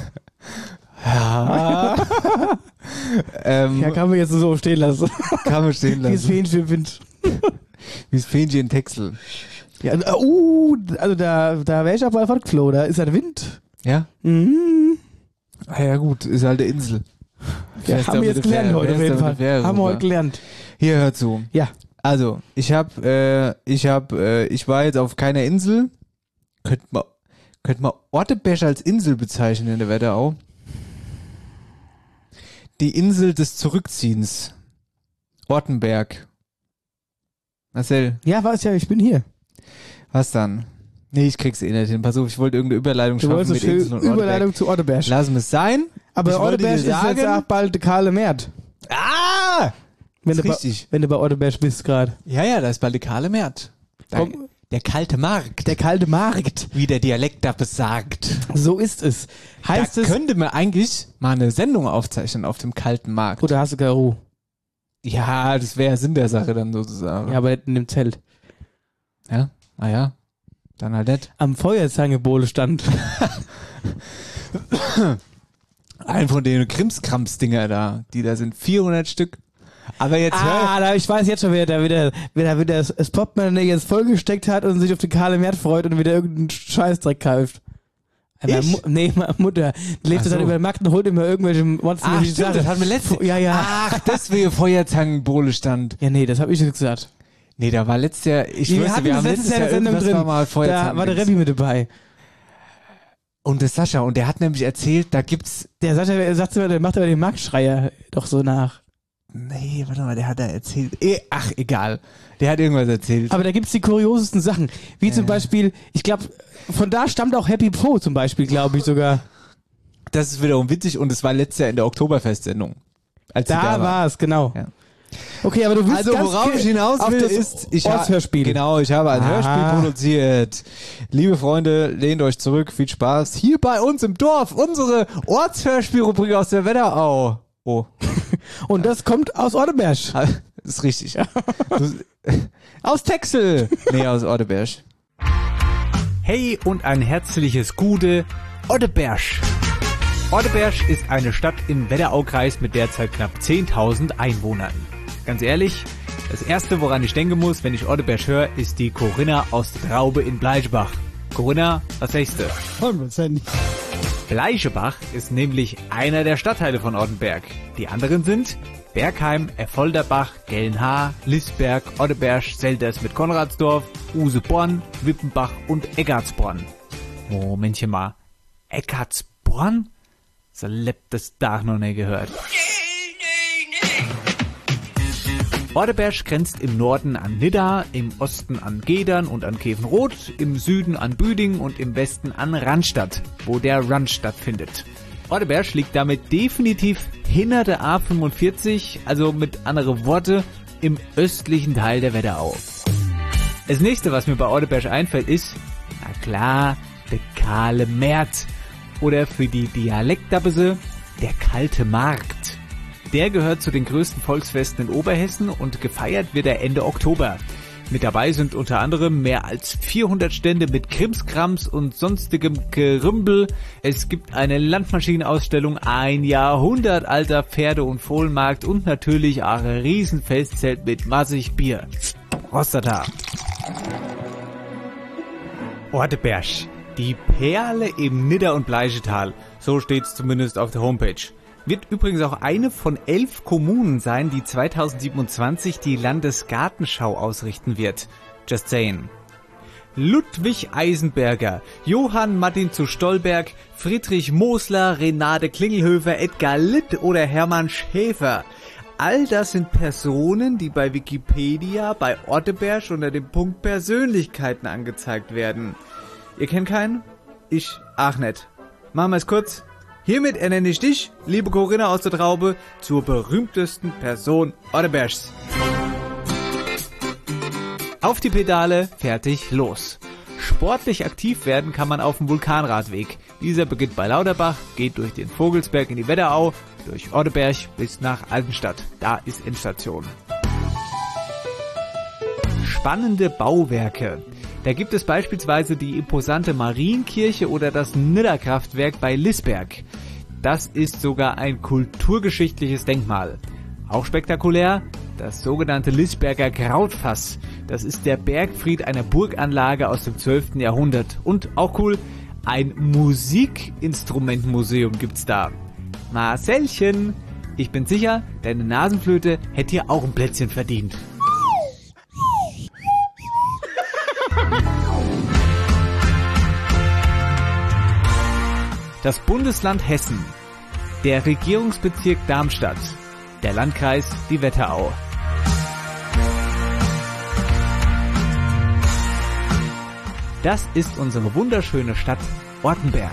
ja. ähm, ja, kann man jetzt so stehen lassen. kann man stehen Wie es lassen. Fähnchen Wind. Wie es Fähnchen in Texel. Ja, uh, also da, da wäre ich aber einfach geflohen. Da ist ein Wind. Ja? Mhm. Ah ja gut, ist halt eine Insel. Ja, Wer ist haben da wir jetzt mit der gelernt Fähre? heute Wer auf ist jeden da mit Fall. der Fähre Haben wir rüber? heute gelernt. Hier, hört zu. Ja. Also, ich hab, äh, ich hab, äh, ich war jetzt auf keiner Insel. Könnte man, könnte man Ortebesch als Insel bezeichnen in der Wetterau. Die Insel des Zurückziehens. Ortenberg. Marcel, Ja, was ja, ich bin hier. was dann? Nee, ich krieg's eh nicht hin. Pass auf, ich wollte irgendeine Überleitung Du schaffen wolltest mit eine Inseln und schöne Ortenberg. Überleitung zu Orteberg. Lassen wir es sein. Ich Aber wollte Orteberg dir ist jetzt sagen- auch bald der Kahle Mert. Ah! Wenn Das du, ist bei, richtig. wenn du bei Orteberg bist gerade. Ja, ja, da ist bald der kahle Mert. Da, Komm. der kalte Markt, Der kalte Markt. wie der Dialekt da besagt. So ist es. Heißt da es, könnte man eigentlich mal eine Sendung aufzeichnen auf dem kalten Markt. oder hast du keine Ruhe? Ja, das wäre Sinn der Sache dann sozusagen. Ja, aber nicht in dem Zelt. Ja, ah ja. Dann halt nicht. Am Feuerzangenbowle stand. Ein von den Krimskrams-Dinger da, die da sind vierhundert Stück. Aber jetzt hör, Ah, da, ich weiß jetzt schon, wer da wieder, wer da wieder das, das Portemonnaie jetzt vollgesteckt hat und sich auf den kahle Mert freut und wieder irgendeinen Scheißdreck kauft. Meine Ich? Mu nee, meine Mutter. Die lebt Ach dann so. über den Markt und holt immer irgendwelche Monster. Ach, stimmt, das hatten wir letzte- Ja, ja. ach, deswegen Feuerzangenbowle stand. Ja, nee, das habe ich jetzt gesagt. Nee, da war letztes Jahr, ich wir wusste, hatten wir das haben letztes letztes Jahr Jahr in der Sendung irgendwas drin. war mal Da Feuerzangen. war der Rebbi mit dabei. Und der Sascha, und der hat nämlich erzählt, da gibt's, Der sagt, er sagt immer, der macht aber den Marktschreier doch so nach. nee, warte mal, der hat da erzählt, eh, ach, egal. Der hat irgendwas erzählt. Aber da gibt's die kuriosesten Sachen. Wie zum Beispiel, ich glaube, von da stammt auch Happy Po zum Beispiel, glaube ich sogar. Das ist wiederum witzig und es war letztes Jahr in der Oktoberfest-Sendung. Als sie Da war. war es, genau. Ja. Okay, aber du willst Also ganz worauf ge- ich hinaus auf will, das ist, ich ha- Ortshörspiel. Genau, ich habe ein Ah. Hörspiel produziert. Liebe Freunde, lehnt euch zurück, viel Spaß. Hier bei uns im Dorf, unsere Ortshörspielrubrik aus der Wetterau. Oh, Und das kommt aus Orteberg. das ist richtig. Du, aus Texel. Nee, aus Orteberg. Hey und ein herzliches Gude, Orteberg. Orteberg ist eine Stadt im Wetteraukreis mit derzeit knapp zehntausend Einwohnern. Ganz ehrlich, das erste, woran ich denken muss, wenn ich Orteberg höre, ist die Corinna aus der Traube in Bleichebach. Corinna, was sagst du? hundertprozentig. Bleichebach ist nämlich einer der Stadtteile von Ortenberg. Die anderen sind Bergheim, Erfolderbach, Gelnhaar, Lisberg, Orteberg, Selders mit Konradsdorf, Useborn, Wippenbach und Eckartsborn. Momentchen mal. Eckartsborn? So lebt das Dach noch nicht gehört. Orteberg grenzt im Norden an Nidda, im Osten an Gedern und an Kevenroth, im Süden an Büdingen und im Westen an Randstadt, wo der Run stattfindet. Orteberg liegt damit definitiv hinter der A fünfundvierzig, also mit anderen Worte im östlichen Teil der Wetterau. Das nächste, was mir bei Orteberg einfällt, ist, na klar, der kahle Mert. Oder für die Dialektabese, der kalte Markt. Der gehört zu den größten Volksfesten in Oberhessen und gefeiert wird er Ende Oktober. Mit dabei sind unter anderem mehr als vierhundert Stände mit Krimskrams und sonstigem Gerümpel. Es gibt eine Landmaschinenausstellung, ein Jahrhundert alter Pferde- und Fohlenmarkt und natürlich auch ein Riesenfestzelt mit massig Bier. Prostata. Orteberg. Die Perle im Nidda- und Bleichetal. So steht's zumindest auf der Homepage. Wird übrigens auch eine von elf Kommunen sein, die zweitausendsiebenundzwanzig die Landesgartenschau ausrichten wird. Just saying. Ludwig Eisenberger, Johann Martin zu Stolberg, Friedrich Mosler, Renate Klingelhöfer, Edgar Litt oder Hermann Schäfer. All das sind Personen, die bei Wikipedia bei Orteberg unter dem Punkt Persönlichkeiten angezeigt werden. Ihr kennt keinen? Ich auch nicht. Machen wir es kurz. Hiermit ernenne ich dich, liebe Corinna aus der Traube, zur berühmtesten Person Ortebergs. Auf die Pedale, fertig, los. Sportlich aktiv werden kann man auf dem Vulkanradweg. Dieser beginnt bei Lauterbach, geht durch den Vogelsberg in die Wetterau, durch Orteberg bis nach Altenstadt. Da ist Endstation. Spannende Bauwerke. Da gibt es beispielsweise die imposante Marienkirche oder das Nidda-Kraftwerk bei Lisberg. Das ist sogar ein kulturgeschichtliches Denkmal. Auch spektakulär, das sogenannte Lisberger Krautfass. Das ist der Bergfried einer Burganlage aus dem zwölften Jahrhundert. Und auch cool, Ein Musikinstrumentmuseum gibt's da. Marcelchen, ich bin sicher, deine Nasenflöte hätte hier auch ein Plätzchen verdient. Das Bundesland Hessen, der Regierungsbezirk Darmstadt, der Landkreis die Wetterau. Das ist unsere wunderschöne Stadt Ortenberg.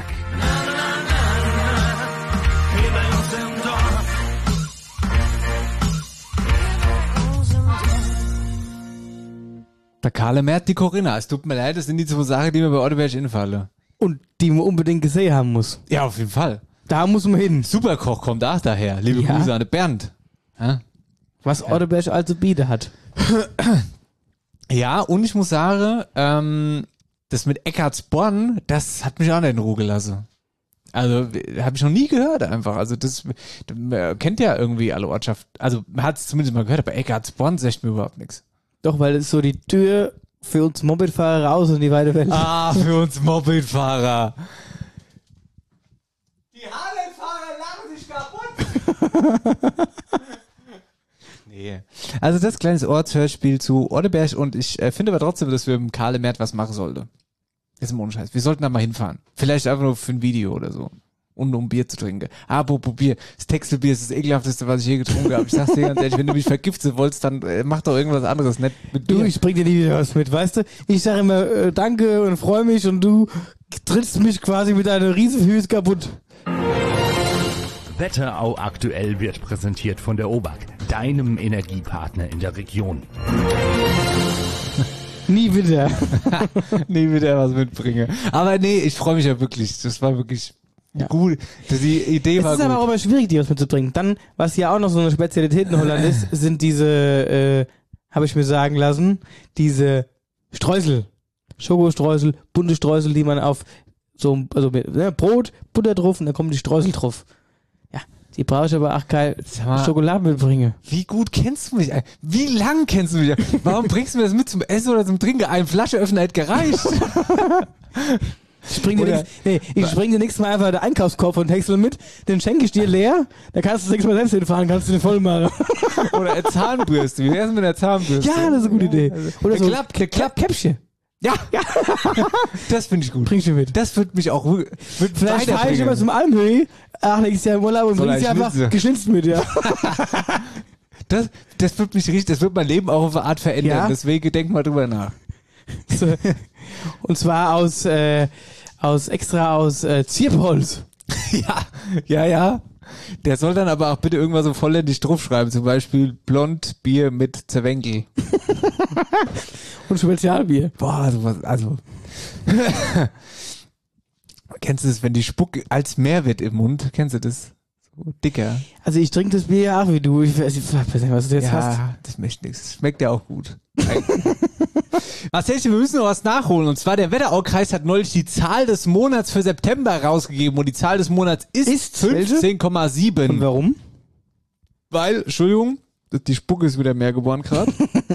Der Karle Mert, die Corinna. Es tut mir leid, das sind die zwei Sachen, die mir bei Ortenberg infallen. Und die man unbedingt gesehen haben muss. Ja, auf jeden Fall. Da muss man hin. Superkoch kommt auch daher. Liebe Ja. Grüße an den Bernd. Ja? Was ja. Ortenberg also bieten hat. Ja, und ich muss sagen, ähm, das mit Eckartsborn, das hat mich auch nicht in Ruhe gelassen. Also, habe ich noch nie gehört einfach. Also, das, das kennt ja irgendwie alle Ortschaften. Also, man hat es zumindest mal gehört, aber Eckartsborn sagt mir überhaupt nichts. Doch, weil es so die Tür für uns Mopedfahrer raus in die weite Welt. Ah, für uns Mopedfahrer. Die Harley-Fahrer lachen sich kaputt. Nee. Also das kleines Ortshörspiel zu Ortenberg und ich äh, finde aber trotzdem, dass wir mit Karle Mert was machen sollten. Das ist ein Unscheiß. Wir sollten da mal hinfahren. Vielleicht einfach nur für ein Video oder so. Und um Bier zu trinken. Apropos Bier. Das Texelbier ist das ekelhafteste, was ich je getrunken habe. Ich sag's dir ganz ehrlich, wenn du mich vergiften wolltest, dann äh, mach doch irgendwas anderes, nicht mit Du, Bier. ich bring dir nie wieder was mit, weißt du? Ich sage immer äh, danke und freue mich und du trittst mich quasi mit deiner Riesenfüße kaputt. Wetterau aktuell wird präsentiert von der O B A K, deinem Energiepartner in der Region. Nie wieder. Nie wieder was mitbringe. Aber nee, ich freue mich ja wirklich. Das war wirklich Ja. gut. Die Idee Es war ist gut. aber auch immer schwierig, dir was mitzubringen. Dann, was ja auch noch so eine Spezialität in Holland ist, sind diese, äh, habe ich mir sagen lassen, diese Streusel. Schokostreusel, bunte Streusel, die man auf so, also mit ne, Brot, Butter drauf und dann kommen die Streusel drauf. Ja, die brauche ich aber auch kein mal, Schokolade mitbringen. Wie gut kennst du mich? Wie lang kennst du mich? Warum bringst du mir das mit zum Essen oder zum Trinken? Eine Flasche öffnen hätte gereicht. Ich bring dir Oder- nächst, nee, ich bring dir nächstes Mal einfach den Einkaufskorb von Texel mit, den schenke ich dir leer, da kannst du nächstes Mal selbst hinfahren, kannst du den voll machen. Oder eine Zahnbürste. Wie wär's mit einer Zahnbürste? Ja, das ist eine gute Idee. Oder Eine so Klapp- eine Klappkäppchen. Ja, ja. Das finde ich gut. Bring ich dir mit. Das wird mich auch wird Vielleicht fahre ich immer zum Almhöhe, ach, nächstes Jahr im Urlaub und Soll bring sie er einfach Schnitzel? geschnitzt mit, ja. Das, das wird mich richtig, das wird mein Leben auch auf eine Art verändern. Ja? Deswegen denk mal drüber nach. So. Und zwar aus, äh, aus extra aus äh, Zierpolz. Ja, ja, ja. Der soll dann aber auch bitte irgendwas so vollständig draufschreiben. Zum Beispiel blond Bier mit Zerwenkel. Und Spezialbier. Boah, sowas, also. Kennst du das, wenn die Spucke als mehr wird im Mund? Kennst du das? So dicker. Also ich trinke das Bier ja auch wie du. Ich weiß ich weiß nicht, was du jetzt hast. Ja, das möchte nichts. Schmeckt ja auch gut. Marcelchen, wir müssen noch was nachholen. Und zwar der Wetteraukreis hat neulich die Zahl des Monats für September rausgegeben. Und die Zahl des Monats ist, Ist welche? fünfzehn Komma sieben. Und warum? Weil, Entschuldigung, die Spucke ist wieder mehr geworden gerade.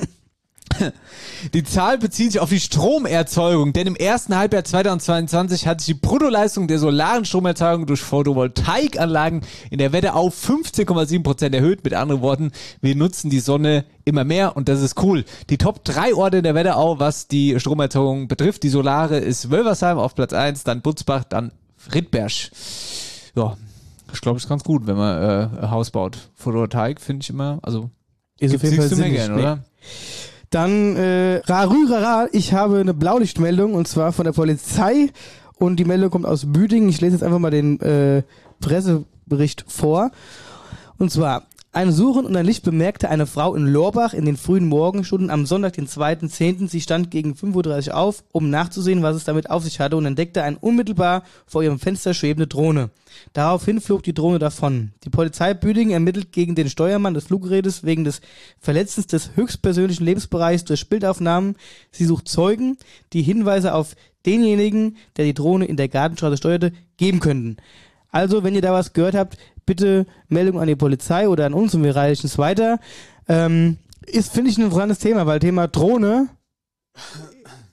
Die Zahl bezieht sich auf die Stromerzeugung, denn im ersten Halbjahr zweitausendzweiundzwanzig hat sich die Bruttoleistung der solaren Stromerzeugung durch Photovoltaikanlagen in der Wetterau fünfzehn Komma sieben Prozent erhöht. Mit anderen Worten, wir nutzen die Sonne immer mehr und das ist cool. Die Top drei Orte in der Wetterau, was die Stromerzeugung betrifft, die Solare ist Wölversheim auf Platz eins, dann Butzbach, dann Rittberg. Ja, ich glaube, es ist ganz gut, wenn man äh, ein Haus baut. Photovoltaik finde ich immer, also Ist gibt's nichts zu meckern, oder? Dann, äh, Rarü, Rara, ich habe eine Blaulichtmeldung und zwar von der Polizei und die Meldung kommt aus Büdingen. Ich lese jetzt einfach mal den äh, Pressebericht vor. Und zwar, ein Suchen und ein Licht bemerkte eine Frau in Lorbach in den frühen Morgenstunden am Sonntag, den zweiten zehnten Sie stand gegen fünf Uhr dreißig auf, um nachzusehen, was es damit auf sich hatte und entdeckte eine unmittelbar vor ihrem Fenster schwebende Drohne. Daraufhin flog die Drohne davon. Die Polizei Büdingen ermittelt gegen den Steuermann des Fluggerätes wegen des Verletzens des höchstpersönlichen Lebensbereichs durch Bildaufnahmen. Sie sucht Zeugen, die Hinweise auf denjenigen, der die Drohne in der Gartenstraße steuerte, geben könnten. Also, wenn ihr da was gehört habt, bitte Meldung an die Polizei oder an uns und wir reichen es weiter. Ähm, ist, finde ich, ein interessantes Thema, weil Thema Drohne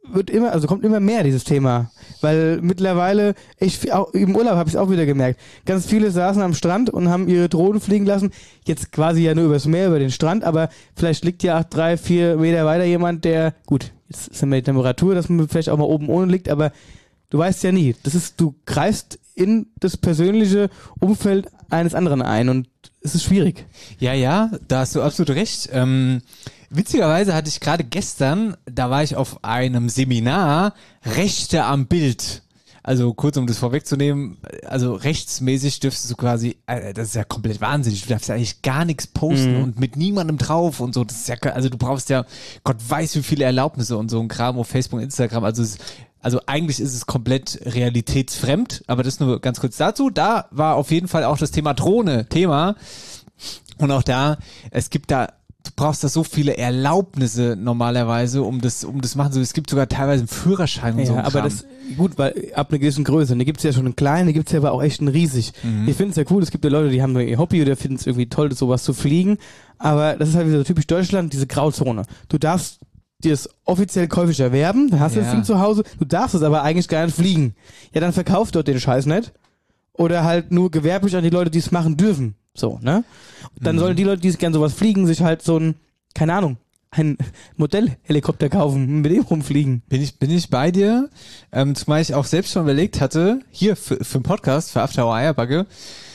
wird immer, also kommt immer mehr dieses Thema, weil mittlerweile, ich auch im Urlaub habe ich es auch wieder gemerkt, ganz viele saßen am Strand und haben ihre Drohnen fliegen lassen, jetzt quasi ja nur übers Meer, über den Strand, aber vielleicht liegt ja auch drei, vier Meter weiter jemand, der, gut, jetzt ist ja die Temperatur, dass man vielleicht auch mal oben ohne liegt, aber du weißt ja nie, das ist, du greifst in das persönliche Umfeld eines anderen ein und es ist schwierig. Ja, ja, da hast du absolut recht. Ähm, witzigerweise hatte ich gerade gestern, da war ich auf einem Seminar Rechte am Bild. Also kurz, um das vorwegzunehmen, also rechtsmäßig dürftest du quasi, äh, das ist ja komplett wahnsinnig, du darfst ja eigentlich gar nichts posten Mhm. und mit niemandem drauf und so. Das ist ja, also du brauchst ja, Gott weiß wie viele Erlaubnisse und so ein Kram auf Facebook, Instagram. Also es, also eigentlich ist es komplett realitätsfremd, aber das nur ganz kurz dazu. Da war auf jeden Fall auch das Thema Drohne Thema. Und auch da, es gibt da, du brauchst da so viele Erlaubnisse normalerweise, um das, um das machen zu. Es gibt sogar teilweise einen Führerschein und Ja, so. ein aber Kram. das, gut, weil ab einer gewissen Größe, da gibt's ja schon einen kleinen, da gibt's ja aber auch echt einen riesig. Mhm. Ich finde es ja cool, es gibt ja Leute, die haben nur ihr Hobby oder finden es irgendwie toll, sowas zu fliegen, aber das ist halt wieder so typisch Deutschland, diese Grauzone. Du darfst dir es offiziell käuflich erwerben, dann hast du Ja. das Ding zu Hause, du darfst es aber eigentlich gar nicht fliegen. Ja, dann verkauf dort den Scheiß nicht. Oder halt nur gewerblich an die Leute, die es machen dürfen. So, ne? Und dann Mhm. sollen die Leute, die sich gern sowas fliegen, sich halt so ein, keine Ahnung, ein Modellhelikopter kaufen und mit dem rumfliegen. Bin ich, bin ich bei dir, ähm, zumal ich auch selbst schon überlegt hatte, hier für, für einen Podcast, für After Hour Eierbacke,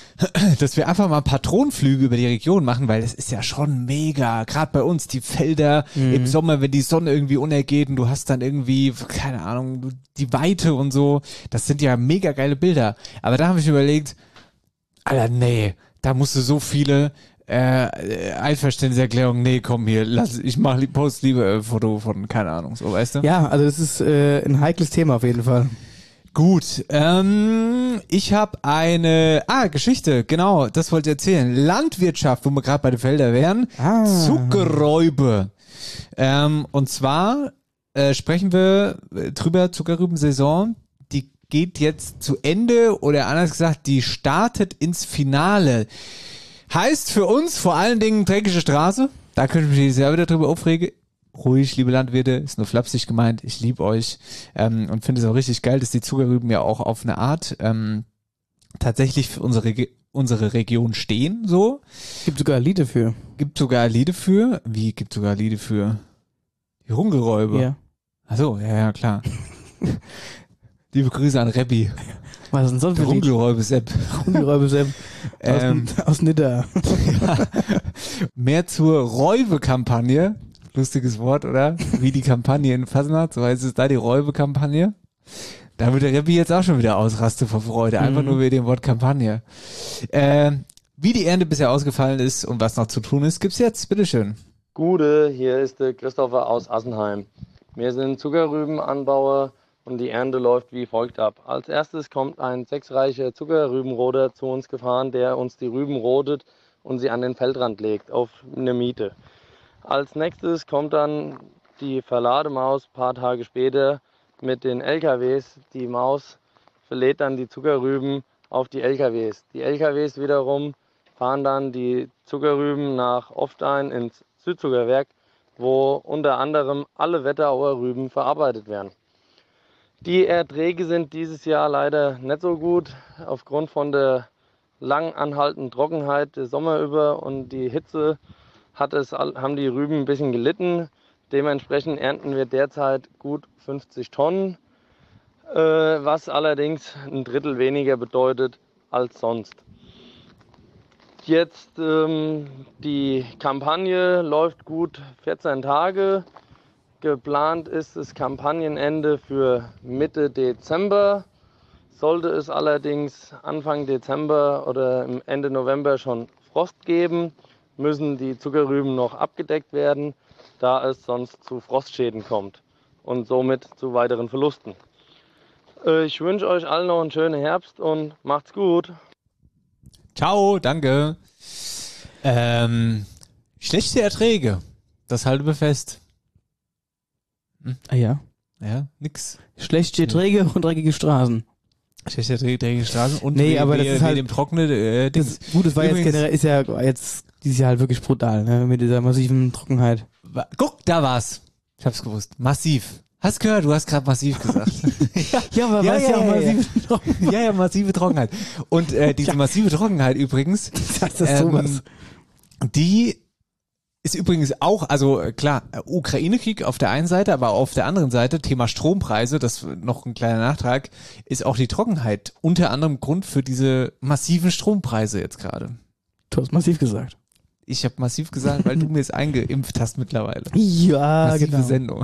dass wir einfach mal Patronenflüge über die Region machen, weil das ist ja schon mega, gerade bei uns, die Felder Mhm. im Sommer, wenn die Sonne irgendwie untergeht und du hast dann irgendwie, keine Ahnung, die Weite und so, das sind ja mega geile Bilder. Aber da habe ich überlegt, Alter, nee, da musst du so viele äh, Einverständniserklärungen, nee, komm hier, lass, ich mach, post lieber ein Foto von, keine Ahnung, so, weißt du? Ja, also das ist äh, ein heikles Thema auf jeden Fall. Gut, ähm, ich habe eine, ah, Geschichte, genau, das wollte ich erzählen. Landwirtschaft, wo wir gerade bei den Feldern wären, Ah. Zuckerräube. Ähm, und zwar äh, sprechen wir äh, drüber, Zuckerrübensaison, die geht jetzt zu Ende oder anders gesagt, die startet ins Finale. Heißt für uns vor allen Dingen dreckige Straße, da könnte ich mich dieses Jahr wieder drüber aufregen. Ruhig, liebe Landwirte, ist nur flapsig gemeint, ich liebe euch ähm, und finde es auch richtig geil, dass die Zuckerrüben ja auch auf eine Art ähm, tatsächlich für unsere, Ge- unsere Region stehen, so. Gibt sogar Lieder für. Gibt sogar Lieder für, wie gibt sogar Lieder für? Die Hungeräube. Ja. Ach so, ja, ja, klar. Liebe Grüße an Reppi, Was ist denn sonst der für Lied? Hungeräube-Sepp. Hungeräube Sepp aus, Ähm, aus Nidda. Mehr zur Räubekampagne. Lustiges Wort, oder? Wie die Kampagne in Fasnacht, so heißt es da, die Räubekampagne. Da wird der Reppi jetzt auch schon wieder ausrasten vor Freude, einfach Mhm. nur wegen dem Wort Kampagne. Äh, wie die Ernte bisher ausgefallen ist und was noch zu tun ist, gibt's jetzt. Bitteschön. Gude, hier ist der Christopher aus Assenheim. Wir sind Zuckerrübenanbauer und die Ernte läuft wie folgt ab. Als erstes kommt ein sechsreicher Zuckerrübenroder zu uns gefahren, der uns die Rüben rodet und sie an den Feldrand legt auf eine Miete. Als nächstes kommt dann die Verlademaus ein paar Tage später mit den L K Ws. Die Maus verlädt dann die Zuckerrüben auf die L K Ws. Die L K Ws wiederum fahren dann die Zuckerrüben nach Offstein ins Südzuckerwerk, wo unter anderem alle Wetterauer Rüben verarbeitet werden. Die Erträge sind dieses Jahr leider nicht so gut, aufgrund von der lang anhaltenden Trockenheit des Sommer über und die Hitze hat es, haben die Rüben ein bisschen gelitten. Dementsprechend ernten wir derzeit gut fünfzig Tonnen, äh, was allerdings ein Drittel weniger bedeutet als sonst. Jetzt ähm, die Kampagne läuft gut vierzehn Tage. Geplant ist das Kampagnenende für Mitte Dezember. Sollte es allerdings Anfang Dezember oder Ende November schon Frost geben, müssen die Zuckerrüben noch abgedeckt werden, da es sonst zu Frostschäden kommt und somit zu weiteren Verlusten. Äh, ich wünsche euch allen noch einen schönen Herbst und macht's gut. Ciao, danke. Ähm, schlechte Erträge, das halten wir fest. Ah ja. Ja, nix. Schlechte Erträge und dreckige Straßen. Schlechte Erträge, dreckige Straßen und Nee, wie, aber wie, das ist wie halt- dem trockenen äh, Dings. Das, gut, das war Übrigens- jetzt generell, ist ja jetzt dieses Jahr halt wirklich brutal, ne, mit dieser massiven Trockenheit. Wa- Guck, da war's. Ich hab's gewusst. Massiv. Hast gehört, du hast gerade massiv gesagt. ja, ja, aber ja, was ja, ja auch ja, massive ja. Trockenheit. Ja, ja, massive Trockenheit. Und äh, diese massive Trockenheit übrigens, Das ist sowas. ähm, die ist übrigens auch, also klar, Ukraine-Krieg auf der einen Seite, aber auf der anderen Seite, Thema Strompreise, das noch ein kleiner Nachtrag, ist auch die Trockenheit unter anderem Grund für diese massiven Strompreise jetzt gerade. Du hast massiv gesagt. Ich habe massiv gesagt, weil du mir es eingeimpft hast mittlerweile. Ja, Massive genau. Sendung.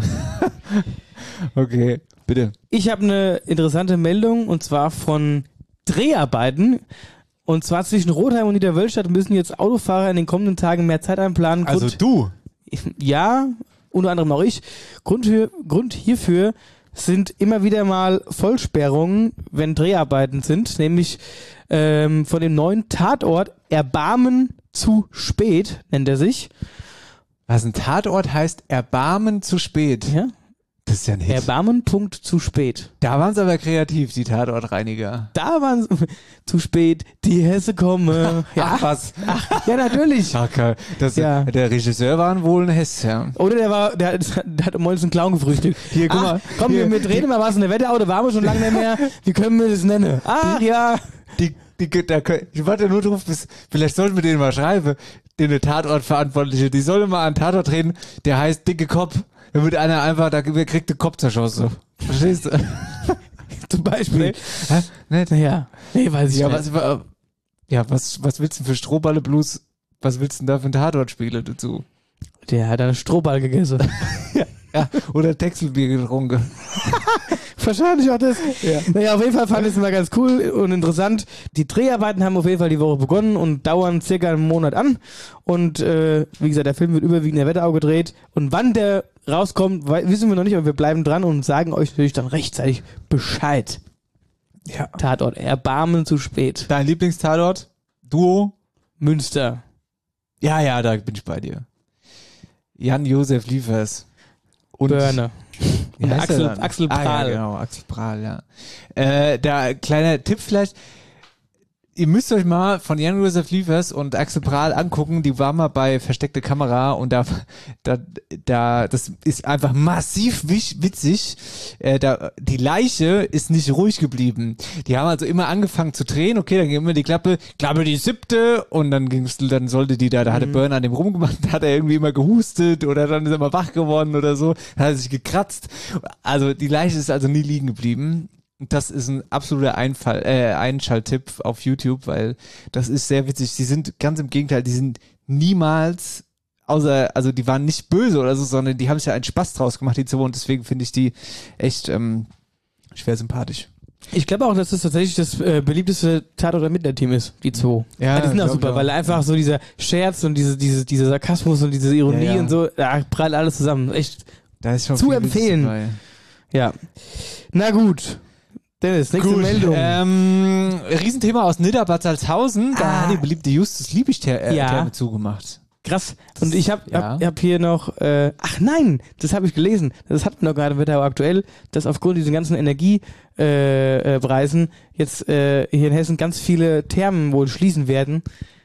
Okay, bitte. Ich habe eine interessante Meldung und zwar von Dreharbeiten. Und zwar zwischen Rotheim und Niederwölstadt müssen jetzt Autofahrer in den kommenden Tagen mehr Zeit einplanen. Also Grund, du. Ja, unter anderem auch ich. Grund, für, Grund hierfür sind immer wieder mal Vollsperrungen, wenn Dreharbeiten sind, nämlich ähm, von dem neuen Tatort Erbarmen zu spät, nennt er sich. Was ein Tatort heißt, Erbarmen zu spät. Ja? Das ist ja ein Hit. Erbarmen Punkt zu spät. Da waren sie aber kreativ, die Tatortreiniger. Da waren sie zu spät, die Hesse komme. Ach was. Ja, natürlich. Ach, das, Ja. Der Regisseur war wohl ein Hess, ja. Oder der war, der, hat- der hat morgens einen Clown gefrühstückt. Hier, guck Ach, mal. Komm, Hier. wir, wir reden mal was in der Wetterau, da waren wir schon lange nicht mehr. Wie können wir das nennen? Ach ja. Die, die, da, können- ich warte nur drauf, bis, vielleicht sollten wir denen mal schreiben, den Tatortverantwortliche, die sollen mal an Tatort reden, der heißt Dicke Kopf. Da wird einer einfach, da kriegt der Kopf zerschossen. Verstehst du? Zum Beispiel. Hä? Nicht? Ja. Nee, weiß ich Ja, nicht. was, ja, was, was willst du denn für Strohballe Blues, was willst du denn da für ein Tatortspieler dazu? Der hat einen Strohball gegessen. Ja, oder Texelbier getrunken. Wahrscheinlich auch das. Ja. Naja, auf jeden Fall fand ich es mal ganz cool und interessant. Die Dreharbeiten haben auf jeden Fall die Woche begonnen und dauern circa einen Monat an. Und äh, wie gesagt, der Film wird überwiegend in der Wetterau gedreht. Und wann der rauskommt, wei- wissen wir noch nicht, aber wir bleiben dran und sagen euch natürlich dann rechtzeitig Bescheid. Ja. Tatort, Erbarmen zu spät. Dein Lieblingstatort? Duo? Münster. Ja, ja, da bin ich bei dir. Jan-Josef Liefers. Und Börne. Wie Und heißt Axel, er dann? Axel Ah, ja, Prahl. genau, Axel Prahl, ja. Äh, der kleine Tipp vielleicht, ihr müsst euch mal von Jan-Josef Liefers und Axel Prahl angucken, die waren mal bei Versteckte Kamera und da, da, da, das ist einfach massiv wich- witzig. Äh, da, die Leiche ist nicht ruhig geblieben. Die haben also immer angefangen zu drehen, okay, dann ging immer die Klappe, Klappe die siebte und dann ging's, dann sollte die da, da hatte Burn an dem rumgemacht, da hat er irgendwie immer gehustet oder dann ist er mal wach geworden oder so, dann hat er sich gekratzt. Also die Leiche ist also nie liegen geblieben. Das ist ein absoluter Einfall, äh, Einschalttipp auf YouTube, weil das ist sehr witzig. Die sind ganz im Gegenteil, die sind niemals, außer, also die waren nicht böse oder so, sondern die haben sich ja einen Spaß draus gemacht, die zwei, und deswegen finde ich die echt ähm, schwer sympathisch. Ich glaube auch, dass das tatsächlich das äh, beliebteste Tatort-Ermittler-Team ist, die zwei. Ja, die sind auch glaub super, ich auch. weil einfach so dieser Scherz und diese, diese, dieser Sarkasmus und diese Ironie Ja, ja. und so, da prallt alles zusammen. Echt, Da ist schon Zu viel Witz empfehlen. dabei. ja. Na gut. Dennis, nächste Gut, Meldung. ähm, Riesenthema aus Nidda, Bad Salzhausen, da Ah. hat die beliebte Justus Liebig-Therme Ja. zugemacht. Krass. Und ich habe Ja. hab, hab hier noch, äh, ach nein, das habe ich gelesen. Das hatten wir noch gerade Wetterau aktuell, dass aufgrund dieser ganzen Energiepreisen äh, äh, Preisen jetzt äh, hier in Hessen ganz viele Thermen wohl schließen werden.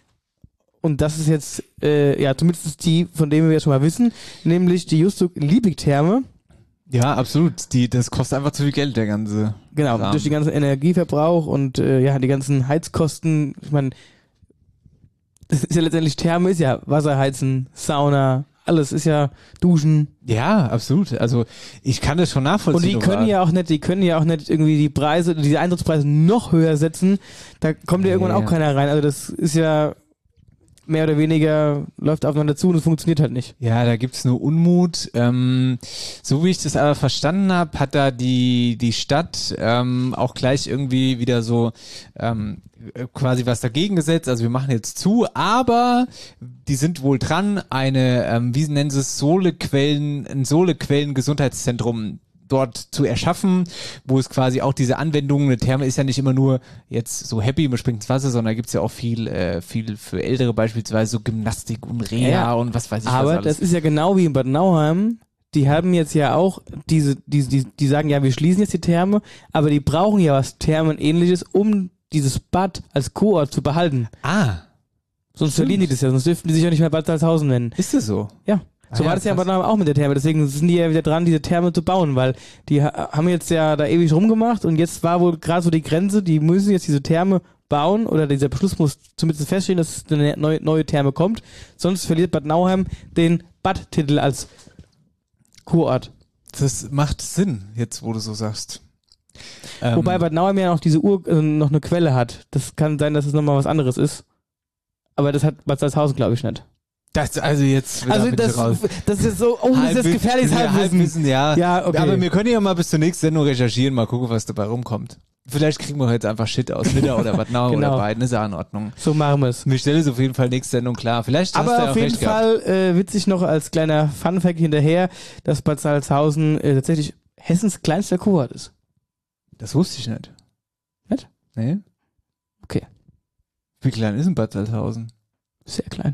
Und das ist jetzt, äh, ja, zumindest die, von denen wir jetzt schon mal wissen, nämlich die Justo-Liebig-Therme. Ja, absolut. Die, das kostet einfach zu viel Geld, der ganze. Genau, Kram. durch den ganzen Energieverbrauch und äh, ja, die ganzen Heizkosten. Ich meine, das ist ja letztendlich Therme, ist ja Wasser heizen, Sauna, alles ist ja Duschen. Ja, absolut. Also ich kann das schon nachvollziehen. Und die können sogar. ja auch nicht, die können ja auch nicht irgendwie die Preise, diese Eintrittspreise noch höher setzen. Da kommt ja irgendwann Ja. auch keiner rein. Also das ist ja mehr oder weniger läuft aufeinander zu und es funktioniert halt nicht. Ja, da gibt's nur Unmut. Ähm, so wie ich das aber verstanden habe, hat da die die Stadt ähm, auch gleich irgendwie wieder so ähm, quasi was dagegen gesetzt. Also wir machen jetzt zu, aber die sind wohl dran, eine, ähm, wie nennen sie es, Sohlequellen, ein Sohlequellen-Gesundheitszentrum dort zu erschaffen, wo es quasi auch diese Anwendungen, eine Therme ist ja nicht immer nur jetzt so happy, man springt ins Wasser, sondern da gibt's ja auch viel, äh, viel für Ältere beispielsweise, so Gymnastik und Reha Ja, und was weiß ich was Aber alles. das ist ja genau wie in Bad Nauheim. Die haben jetzt ja auch diese, diese, die, die sagen ja, wir schließen jetzt die Therme, aber die brauchen ja was Thermenähnliches, um dieses Bad als Kurort zu behalten. Ah, Sonst Stimmt. verlieren die das ja, sonst dürften die sich ja nicht mehr Bad Salzhausen nennen. ist das so? Ja. So Ah, war ja, das ja krass. aber auch mit der Therme. Deswegen sind die ja wieder dran, diese Therme zu bauen, weil die ha- haben jetzt ja da ewig rumgemacht und jetzt war wohl gerade so die Grenze, die müssen jetzt diese Therme bauen oder dieser Beschluss muss zumindest feststehen, dass eine neue, neue Therme kommt. Sonst verliert Bad Nauheim den Bad-Titel als Kurort. Das macht Sinn, jetzt wo du so sagst. Ähm, Wobei Bad Nauheim ja noch diese Ur äh, noch eine Quelle hat. Das kann sein, dass es nochmal was anderes ist. Aber das hat Bad Salzhausen, glaube ich, nicht. das, also jetzt wieder Also bin ich das, raus. das ist jetzt so, oh, das ist Halbwissen, gefährliches ja, Halbwissen. Halbwissen, ja. Ja, okay. Aber wir können ja mal bis zur nächsten Sendung recherchieren, mal gucken, was dabei rumkommt. Vielleicht kriegen wir jetzt einfach Shit aus Nidda oder Bad Nauheim Genau. oder beiden, ist ja in Ordnung. So machen wir es. Mir stelle es auf jeden Fall nächste Sendung klar. Vielleicht hast du Aber ja auf auch jeden recht gehabt. Fall äh, witzig noch als kleiner Funfact hinterher, dass Bad Salzhausen äh, tatsächlich Hessens kleinster Kurort ist. Das wusste ich nicht. Nicht? Nee? Okay. Wie klein ist denn Bad Salzhausen? Sehr klein.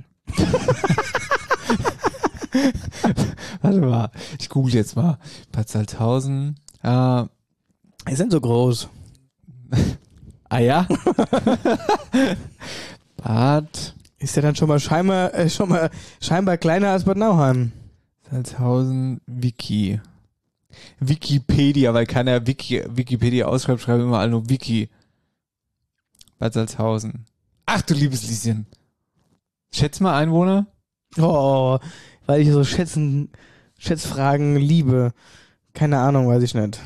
Warte mal, ich google jetzt mal. Bad Salzhausen. Äh, Die sind so groß. ah ja? Bad Ist ja dann schon mal scheinbar, äh, schon mal scheinbar kleiner als Bad Nauheim. Salzhausen Wiki. Wikipedia, weil keiner Wiki, Wikipedia ausschreibt, schreiben immer alle nur Wiki. Bad Salzhausen. Ach du liebes Lieschen. Schätz mal Einwohner. Oh, weil ich so Schätzen, Schätzfragen liebe. Keine Ahnung, weiß ich nicht.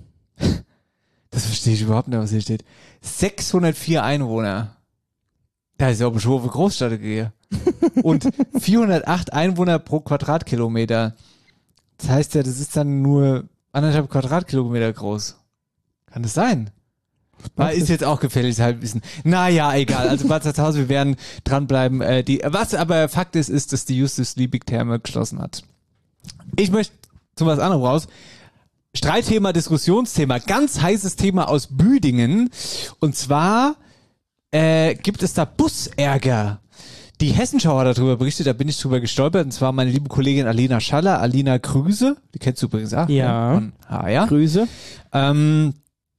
Das verstehe ich überhaupt nicht, was hier steht. sechshundertvier Einwohner. Da ist ja auch eine schwere Großstadt gehe. Und vierhundertacht Einwohner pro Quadratkilometer. Das heißt ja, das ist dann nur anderthalb Quadratkilometer groß. Kann das sein? Ah, ist jetzt auch gefährliches Halbwissen. Naja, egal. Also Bad Salzhausen, wir werden dranbleiben. Äh, die, was aber Fakt ist, ist, dass die Justus Liebig Therme geschlossen hat. Ich möchte zu was anderem raus. Streitthema, Diskussionsthema, ganz heißes Thema aus Büdingen. Und zwar äh, gibt es da Busärger. Die Hessenschau hat darüber berichtet, da bin ich drüber gestolpert. Und zwar meine liebe Kollegin Alina Schaller, Alina Krüse, die kennst du übrigens auch. Ja. Von H R. Grüße. Ähm,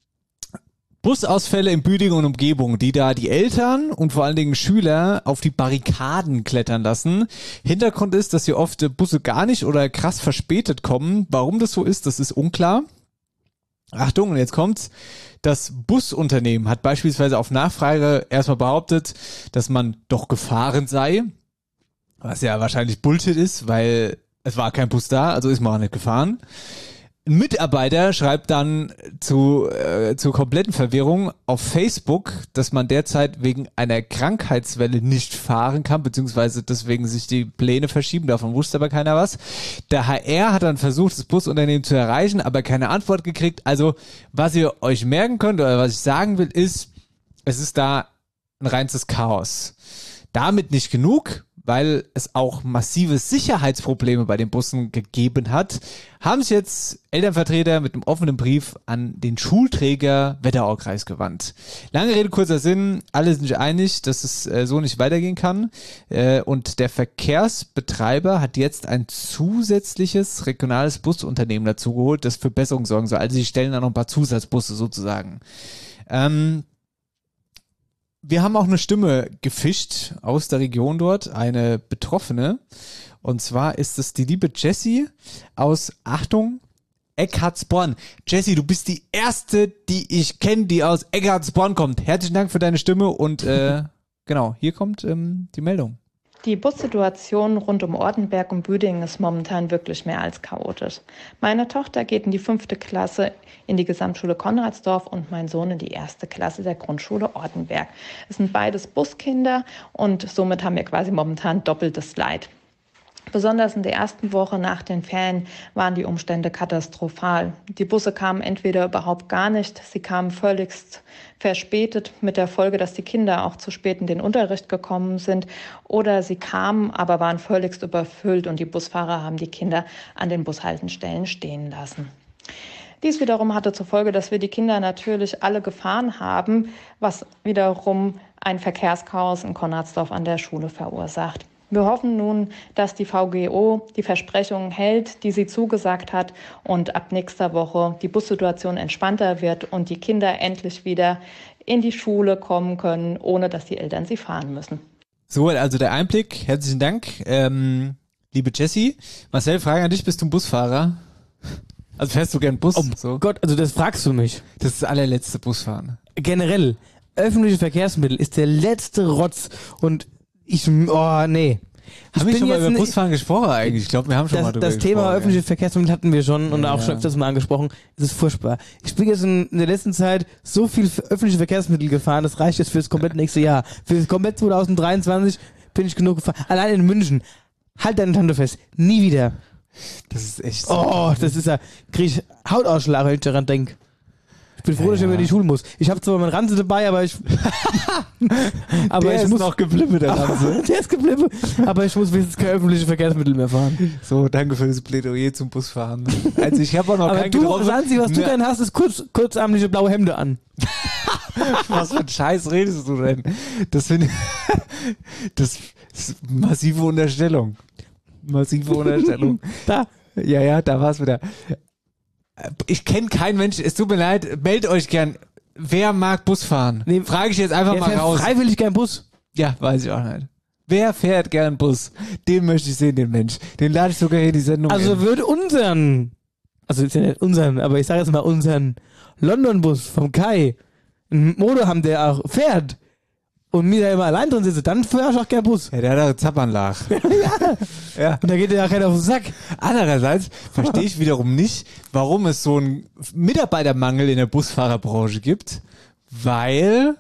Busausfälle in Büdingen und Umgebung, die da die Eltern und vor allen Dingen Schüler auf die Barrikaden klettern lassen. Hintergrund ist, dass hier oft Busse gar nicht oder krass verspätet kommen. Warum das so ist, das ist unklar. Achtung, und jetzt kommt's. Das Busunternehmen hat beispielsweise auf Nachfrage erstmal behauptet, dass man doch gefahren sei. Was ja wahrscheinlich Bullshit ist, weil es war kein Bus da, also ist man auch nicht gefahren. Ein Mitarbeiter schreibt dann zu, äh, zur kompletten Verwirrung auf Facebook, dass man derzeit wegen einer Krankheitswelle nicht fahren kann, beziehungsweise deswegen sich die Pläne verschieben, davon wusste aber keiner was. Der H R hat dann versucht, das Busunternehmen zu erreichen, aber keine Antwort gekriegt. Also, was ihr euch merken könnt oder was ich sagen will, ist, es ist da ein reinstes Chaos. Damit nicht genug, weil es auch massive Sicherheitsprobleme bei den Bussen gegeben hat, haben sich jetzt Elternvertreter mit einem offenen Brief an den Schulträger Wetteraukreis gewandt. Lange Rede, kurzer Sinn, alle sind sich einig, dass es äh, so nicht weitergehen kann. Äh, und der Verkehrsbetreiber hat jetzt ein zusätzliches regionales Busunternehmen dazu geholt, das für Besserung sorgen soll. Also sie stellen da noch ein paar Zusatzbusse sozusagen. Ähm, Wir haben auch eine Stimme gefischt aus der Region dort, eine Betroffene. Und zwar ist es die liebe Jessie aus, Achtung, Eckhartsborn. Jessie, du bist die erste, die ich kenne, die aus Eckhartsborn kommt. Herzlichen Dank für deine Stimme und äh, genau, hier kommt ähm, die Meldung. Die Bussituation rund um Ortenberg und Büdingen ist momentan wirklich mehr als chaotisch. Meine Tochter geht in die fünfte Klasse in die Gesamtschule Konradsdorf und mein Sohn in die erste Klasse der Grundschule Ortenberg. Es sind beides Buskinder und somit haben wir quasi momentan doppeltes Leid. Besonders in der ersten Woche nach den Ferien waren die Umstände katastrophal. Die Busse kamen entweder überhaupt gar nicht, sie kamen völligst verspätet mit der Folge, dass die Kinder auch zu spät in den Unterricht gekommen sind, oder sie kamen, aber waren völligst überfüllt und die Busfahrer haben die Kinder an den Bushaltestellen stehen lassen. Dies wiederum hatte zur Folge, dass wir die Kinder natürlich alle gefahren haben, was wiederum ein Verkehrschaos in Konradsdorf an der Schule verursacht. Wir hoffen nun, dass die V G O die Versprechungen hält, die sie zugesagt hat und ab nächster Woche die Bussituation entspannter wird und die Kinder endlich wieder in die Schule kommen können, ohne dass die Eltern sie fahren müssen. So, also der Einblick. Herzlichen Dank. Ähm, liebe Jessie. Marcel, Frage an dich, bist du ein Busfahrer? Also fährst du gern Bus? Oh so? Gott, also das fragst du mich. Das ist das allerletzte Busfahren. Generell, öffentliche Verkehrsmittel ist der letzte Rotz und ich, oh nee. Ich Haben wir bin schon mal jetzt über ne- Busfahren gesprochen eigentlich? Ich glaube, wir haben schon das, mal drüber das gesprochen. Thema ja. öffentliche Verkehrsmittel hatten wir schon und Ja, auch schon ja. öfters mal angesprochen. Es ist furchtbar. Ich bin jetzt in, in der letzten Zeit so viel für öffentliche Verkehrsmittel gefahren, das reicht jetzt für das komplette nächste Jahr. Für das komplett zwanzig dreiundzwanzig bin ich genug gefahren. Allein in München. Halt deine Tante fest. Nie wieder. Das ist echt so. Oh, das ist ja, krieg ich Hautausschlag, wenn ich daran denke. Ich bin froh, Ja, dass ich immer ja. in die Schule muss. Ich habe zwar meinen Ranze dabei, aber ich. aber Der ich ist muss noch geblieben, der Ranze. Der ist geblieben, aber ich muss wenigstens keine öffentlichen Verkehrsmittel mehr fahren. So, danke für das Plädoyer zum Busfahren. Also ich habe auch noch Aber keinen du, getroffen. das Einzige, was du Ne, gern hast, ist kurz, kurzarmliche blaue Hemde an. Was für ein Scheiß redest du denn? Das finde ich, das ist massive Unterstellung. Massive Unterstellung. Da. Ja, ja, da war es wieder. Ich kenne keinen Menschen, es tut mir leid, meldet euch gern. Wer mag Bus fahren? Nee, Frage ich jetzt einfach Wer mal fährt raus. freiwillig kein Bus? Ja, weiß ich auch nicht. Wer fährt gern Bus? Den möchte ich sehen, den Mensch. Den lade ich sogar hier in die Sendung Also in. würde unseren, also ist ja nicht unseren, aber ich sage jetzt mal unseren London-Bus vom Kai einen Motor haben, der auch fährt und mir da immer allein drin sitze, dann fahre ich auch kein Bus. Ja, der hat auch eine Zappanlage. Ja. Und da geht der auch keiner auf den Sack. Andererseits verstehe ich wiederum nicht, warum es so einen Mitarbeitermangel in der Busfahrerbranche gibt, weil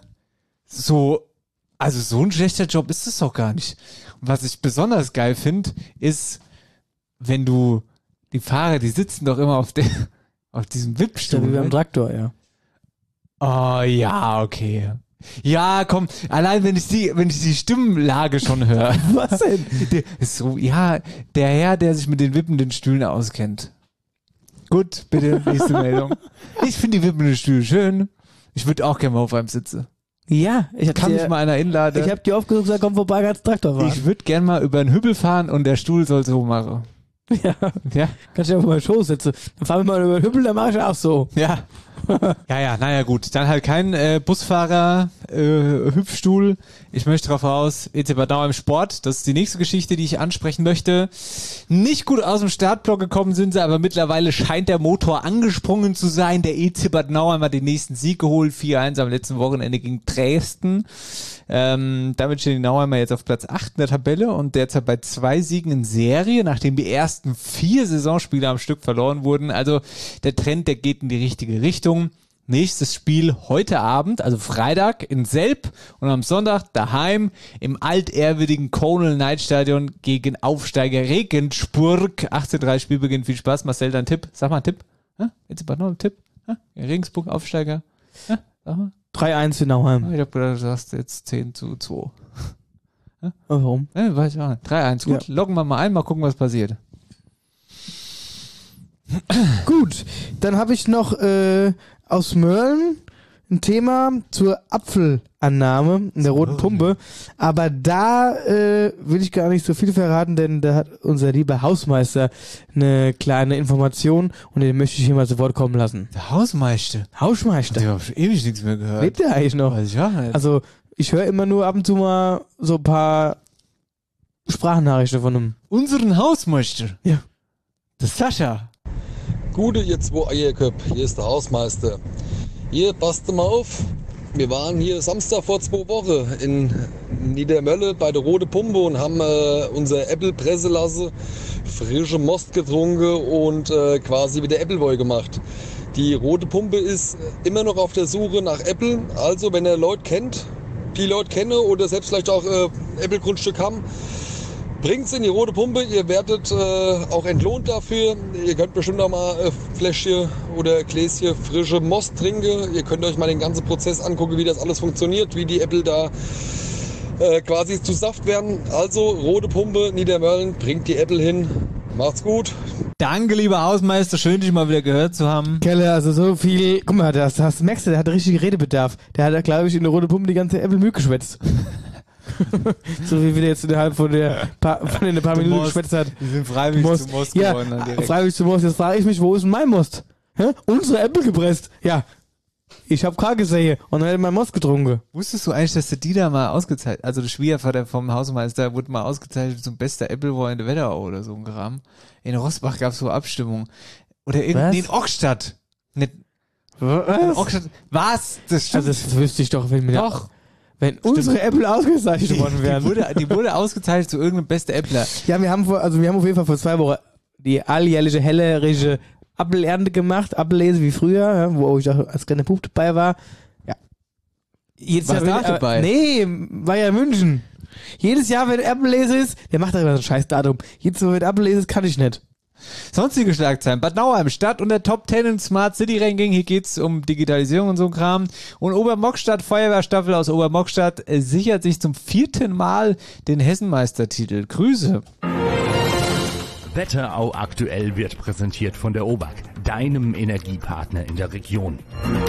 so, also so ein schlechter Job ist es doch gar nicht. Und was ich besonders geil finde, ist, wenn du, die Fahrer, die sitzen doch immer auf der, auf diesem Ja, Wippstuhl. wie beim ne? Traktor, ja. Oh, ja, okay. Ja, komm, allein wenn ich die, wenn ich die Stimmlage schon höre. Was denn? Der ist so, ja, der Herr, der sich mit den wippenden Stühlen auskennt. Gut, bitte, nächste Meldung. Ich finde die wippenden Stühle schön. Ich würde auch gerne mal auf einem sitzen. Ja, ich hab Kann dir, mich mal einer einladen. ich hab dir aufgesucht, gesagt, komm vorbei, ganz Traktor fahren. Ich würde gerne mal über einen Hübbel fahren und der Stuhl soll so machen. Ja, Ja, kannst du ja auf meinen Schoß setzen. Dann fahren wir mal über den Hüppel, dann mache ich auch so. ja. Ja, ja, naja, gut. Dann halt kein äh, Busfahrer, äh, Hüpfstuhl. Ich möchte darauf raus, E C Bad Nauheim im Sport. Das ist die nächste Geschichte, die ich ansprechen möchte. Nicht gut aus dem Startblock gekommen sind sie, aber mittlerweile scheint der Motor angesprungen zu sein. Der E C Bad Nauheim hat den nächsten Sieg geholt. vier eins am letzten Wochenende gegen Dresden. Ähm, damit stehen die Nauheimer jetzt auf Platz acht in der Tabelle und derzeit bei zwei Siegen in Serie, nachdem die ersten vier Saisonspiele am Stück verloren wurden. Also der Trend, der geht in die richtige Richtung. Nächstes Spiel heute Abend, also Freitag in Selb und am Sonntag daheim im altehrwürdigen Conal Night Stadion gegen Aufsteiger Regensburg. achtzehn Uhr dreißig Spielbeginn, viel Spaß. Marcel, dein Tipp? Sag mal einen Tipp. Ja, jetzt noch einen Tipp. Ja, Regensburg, Aufsteiger. Ja, sag mal. drei eins für Nauheim. Ich hab gedacht, du sagst jetzt zehn zu zwei. Oh, warum? Ja, weiß ich auch nicht. drei eins, gut. Ja. Loggen wir mal ein, mal gucken, was passiert. Gut, dann habe ich noch äh, aus Mölln ein Thema zur Apfelannahme in der Roten Pumpe. Aber da äh, will ich gar nicht so viel verraten, denn da hat unser lieber Hausmeister eine kleine Information und den möchte ich hier mal zu Wort kommen lassen. Der Hausmeister. Hausmeister. Ich habe schon ewig nichts mehr gehört. Lebt der eigentlich noch? Weiß ich auch nicht. Also ich höre immer nur ab und zu mal so ein paar Sprachnachrichten von einem. Unseren Hausmeister. Ja. Das Sascha. Gute, ihr zwei Eierköp, hier ist der Hausmeister. Hier, passt mal auf. Wir waren hier Samstag vor zwei Wochen in Niedermölle bei der Rote Pumpe und haben äh, unser Apple pressen lassen, frische Most getrunken und äh, quasi wieder Appleboy gemacht. Die Rote Pumpe ist immer noch auf der Suche nach Apple. Also, wenn ihr Leute kennt, die Leute kennen oder selbst vielleicht auch äh, Apple-Grundstück haben, bringt's in die Rote Pumpe, ihr werdet äh, auch entlohnt dafür. Ihr könnt bestimmt auch mal äh, Fläschchen oder Gläschen frische Most trinken. Ihr könnt euch mal den ganzen Prozess angucken, wie das alles funktioniert, wie die Äpfel da äh, quasi zu Saft werden. Also Rote Pumpe, Niedermölln, bringt die Äpfel hin. Macht's gut. Danke, lieber Hausmeister. Schön, dich mal wieder gehört zu haben. Kelle, also so viel. Guck mal, das, das merkst du, der hat richtig Redebedarf. Der hat, glaube ich, in der Rote Pumpe die ganze Apple Mühe geschwätzt. So wie wir jetzt innerhalb von der paar, von den paar Minuten Most. geschwätzt hat. Wir sind freiwillig Most. zu Most Ja, geworden. Dann direkt. freiwillig zu Most. Jetzt frage ich mich, wo ist denn mein Most? Hä? Unsere Apple gepresst. Ja. Ich hab K gesehen und dann hätte mein Most getrunken. Wusstest du eigentlich, dass der Dieter mal ausgezeichnet, also der Schwiegervater vom Hausmeister wurde mal ausgezeichnet zum bester Appleboy in der Wetterau oder so ein Kram. In Rossbach gab es so Abstimmung. Oder irgendwie in Ockstadt. Nicht, Was? Ockstadt. Was? Das stimmt. Also das wüsste ich doch, wenn mir Doch. Wenn unsere Apple ausgezeichnet worden wären. Die wurde, die wurde ausgezeichnet zu irgendeinem beste Appler. Ja, wir haben vor, also wir haben auf jeden Fall vor zwei Wochen die alljährliche hellerische Apfelernte gemacht, Appellese wie früher, ja, wo ich auch als kleiner Bub dabei war. Ja. Jedes Warst Jahr, du auch dabei? Nee, war ja in München. Jedes Jahr, wenn Appellese ist, der macht da immer so ein scheiß Datum. Jedes Mal, wenn Appellese ist, kann ich nicht. Sonstige Schlagzeilen. Bad Nauheim, Stadt unter Top zehn im Smart City Ranking. Hier geht's um Digitalisierung und so ein Kram. Und Obermockstadt, Feuerwehrstaffel aus Obermockstadt, äh, sichert sich zum vierten Mal den Hessenmeistertitel. Grüße. Wetterau aktuell wird präsentiert von der O B A K, deinem Energiepartner in der Region.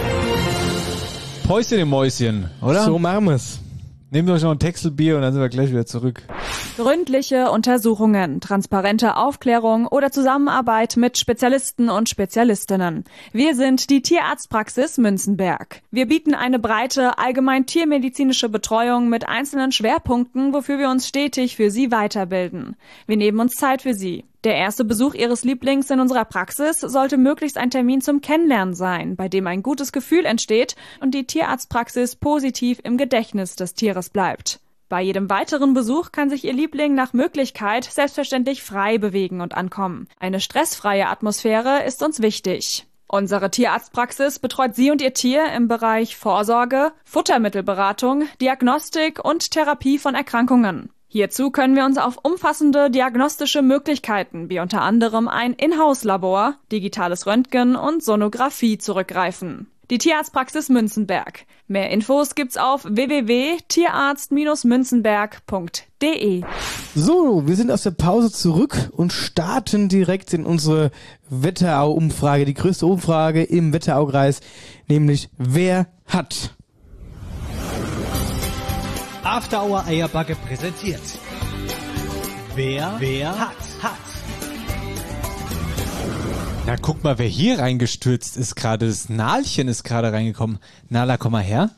Päuschen im Mäuschen, oder? So machen wir's. Nehmen wir euch noch ein Texelbier und dann sind wir gleich wieder zurück. Gründliche Untersuchungen, transparente Aufklärung oder Zusammenarbeit mit Spezialisten und Spezialistinnen. Wir sind die Tierarztpraxis Münzenberg. Wir bieten eine breite, allgemein tiermedizinische Betreuung mit einzelnen Schwerpunkten, wofür wir uns stetig für Sie weiterbilden. Wir nehmen uns Zeit für Sie. Der erste Besuch Ihres Lieblings in unserer Praxis sollte möglichst ein Termin zum Kennenlernen sein, bei dem ein gutes Gefühl entsteht und die Tierarztpraxis positiv im Gedächtnis des Tieres bleibt. Bei jedem weiteren Besuch kann sich Ihr Liebling nach Möglichkeit selbstverständlich frei bewegen und ankommen. Eine stressfreie Atmosphäre ist uns wichtig. Unsere Tierarztpraxis betreut Sie und Ihr Tier im Bereich Vorsorge, Futtermittelberatung, Diagnostik und Therapie von Erkrankungen. Hierzu können wir uns auf umfassende diagnostische Möglichkeiten wie unter anderem ein Inhouse-Labor, digitales Röntgen und Sonographie zurückgreifen. Die Tierarztpraxis Münzenberg. Mehr Infos gibt's auf w w w punkt tierarzt münzenberg punkt d e. So, wir sind aus der Pause zurück und starten direkt in unsere Wetterau-Umfrage, die größte Umfrage im Wetteraukreis, nämlich wer hat? After Hour Eierbacke präsentiert. Wer, wer hat, hat. Na, guck mal, wer hier reingestürzt ist gerade. Das Nalchen ist gerade reingekommen. Nala, komm mal her.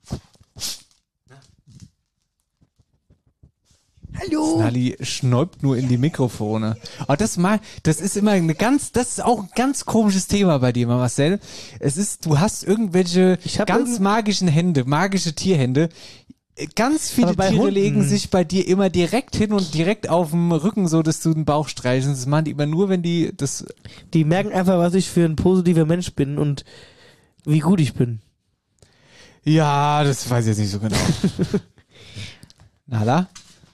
Hallo. Nali schnäubt nur in die Mikrofone. Aber das mal, das ist immer eine ganz, das ist auch ein ganz komisches Thema bei dir, Marcel. Es ist, du hast irgendwelche ganz irgend- magischen Hände, magische Tierhände. Ganz viele Tiere Hunden legen sich bei dir immer direkt hin und direkt auf dem Rücken, so dass du den Bauch streichelst. Das machen die immer nur, wenn die das... Die merken einfach, was ich für ein positiver Mensch bin und wie gut ich bin. Ja, das weiß ich jetzt nicht so genau. Nala?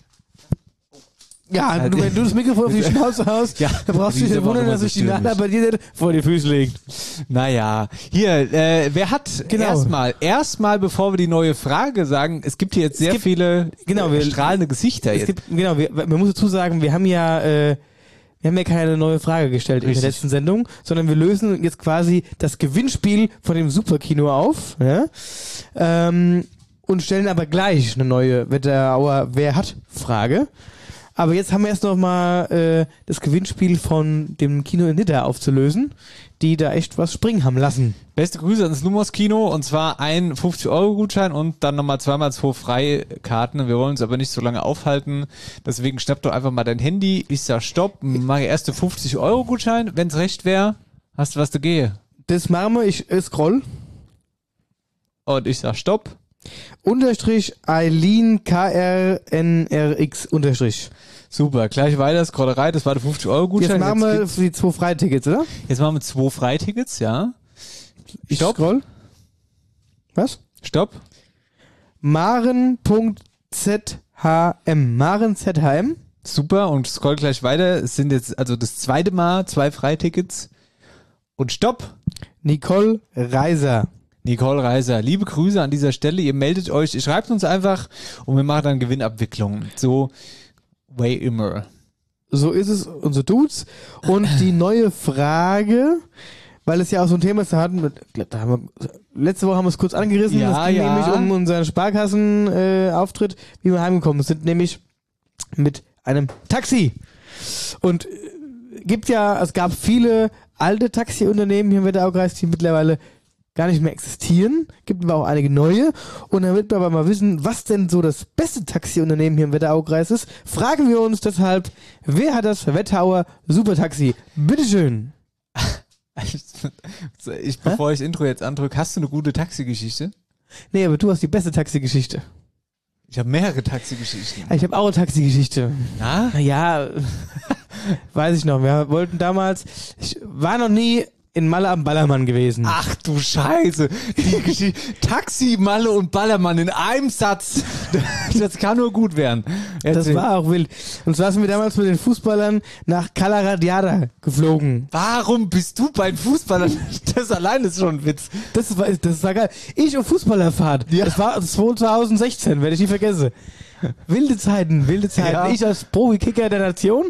Ja, du, wenn du das Mikrofon auf die Schnauze haust, ja, dann brauchst du dich nicht wundern, dass sich die Nala bei dir vor die Füße legt. Naja, hier, äh, wer hat genau. erstmal, erstmal, bevor wir die neue Frage sagen, es gibt hier jetzt sehr gibt, viele genau, äh, wir, strahlende Gesichter es jetzt. Gibt, genau, wir, man muss dazu sagen, wir haben ja, äh, wir haben ja keine neue Frage gestellt Richtig. in der letzten Sendung, sondern wir lösen jetzt quasi das Gewinnspiel von dem Superkino auf, ja, ähm, und stellen aber gleich eine neue Wetterauer Wer hat Frage. Aber jetzt haben wir erst noch mal äh, das Gewinnspiel von dem Kino in Nidda aufzulösen, die da echt was springen haben lassen. Beste Grüße ans Lumos Kino und zwar ein fünfzig Euro Gutschein und dann nochmal zweimal zwei Freikarten. Wir wollen uns aber nicht so lange aufhalten, deswegen schnapp doch einfach mal dein Handy. Ich sag Stopp, mache erste fünfzig Euro Gutschein, wenn's recht wäre. Hast du was dagegen? Das machen wir, ich äh, scroll. Und ich sag Stopp. Unterstrich Eileen K R N R X Unterstrich. Super, gleich weiter, Scrollerei, das war der fünfzig Euro Gutschein. Jetzt machen wir jetzt die zwei Freitickets, oder? Jetzt machen wir zwei Freitickets, ja. Ich Stopp. Scroll. Was? Stopp. Maren Punkt Z H M. Maren Z H M. Super, und scroll gleich weiter. Es sind jetzt also das zweite Mal zwei Freitickets. Und Stopp. Nicole Reiser. Nicole Reiser, liebe Grüße an dieser Stelle. Ihr meldet euch, ihr schreibt uns einfach und wir machen dann Gewinnabwicklung. So way immer. So ist es und so tut's. Und die neue Frage, weil es ja auch so ein Thema ist, da hatten wir, da haben wir, letzte Woche haben wir es kurz angerissen. Ja, es ging ja. nämlich um unseren Sparkassen-Auftritt, äh, wie wir heimgekommen sind, nämlich mit einem Taxi. Und äh, gibt ja, es gab viele alte Taxiunternehmen hier im Wetteraukreis, die mittlerweile gar nicht mehr existieren. Gibt aber auch einige neue. Und damit wir aber mal wissen, was denn so das beste Taxiunternehmen hier im Wetteraukreis ist, fragen wir uns deshalb, wer hat das Wetterauer Supertaxi? Bitteschön. Ich, bevor Hä? ich Intro jetzt andrücke, hast du eine gute Taxigeschichte? Nee, aber du hast die beste Taxigeschichte. Ich habe mehrere Taxigeschichten. Ich habe auch eine Taxigeschichte. Na? Ja, weiß ich noch. Wir wollten damals, ich war noch nie in Malle am Ballermann gewesen. Ach du Scheiße. Die Geschichte. Taxi, Malle und Ballermann in einem Satz. Das kann nur gut werden. Erzähl. Das war auch wild. Und zwar sind wir damals mit den Fußballern nach Calaradiada geflogen. Warum bist du bei den Fußballern? Das allein ist schon ein Witz. Das war, das war geil. Ich auf Fußballerfahrt. Ja. Das war zwanzig sechzehn, werde ich nie vergessen. Wilde Zeiten, wilde Zeiten. Ja. Ich als Profi-Kicker der Nation.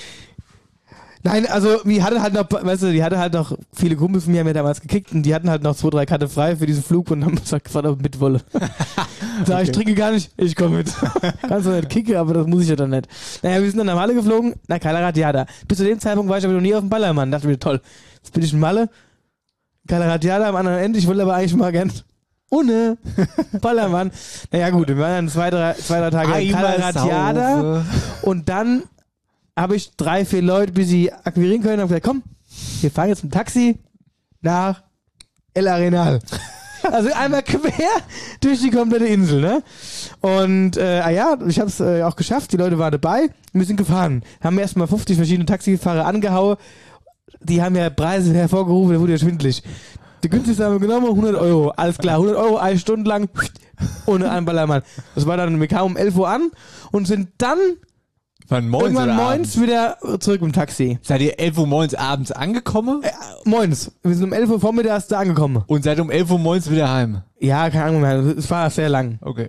Nein, also, die hatte halt noch, weißt du, die hatte halt noch, viele Kumpels von mir haben ja damals gekickt und die hatten halt noch zwei, drei Karte frei für diesen Flug und haben gesagt, fahr doch mit wolle. Sag, okay. Ich trinke gar nicht, ich komme mit. Kannst du nicht kicken, aber das muss ich ja dann nicht. Naja, wir sind dann nach Malle geflogen, nach Calaradiada. Bis zu dem Zeitpunkt war ich aber noch nie auf dem Ballermann. Dachte mir, toll, jetzt bin ich in Malle, Calaradiada am anderen Ende, ich wollte aber eigentlich mal gern ohne Ballermann. Naja gut, wir waren dann zwei, drei, zwei, drei Tage in Calaradiada und dann habe ich drei, vier Leute, bis sie akquirieren können, und habe gesagt, komm, wir fahren jetzt mit dem Taxi nach El Arenal. Also einmal quer durch die komplette Insel, ne? Und äh, ah ja, ich habe es äh, auch geschafft, die Leute waren dabei, wir sind gefahren. Haben erstmal fünfzig verschiedene Taxifahrer angehauen, die haben ja Preise hervorgerufen, da wurde ja schwindelig. Die günstigste haben wir genommen, hundert Euro, alles klar, hundert Euro, eine Stunde lang, ohne einen Ballermann. Das war dann, wir kamen um elf Uhr an und sind dann Wann moins irgendwann moins wieder zurück im Taxi. Seid ihr elf Uhr moins abends angekommen? Äh, moins. Wir sind um elf Uhr vormittags da angekommen. Und seid um elf Uhr moins wieder heim? Ja, keine Ahnung mehr. Es war sehr lang. Okay.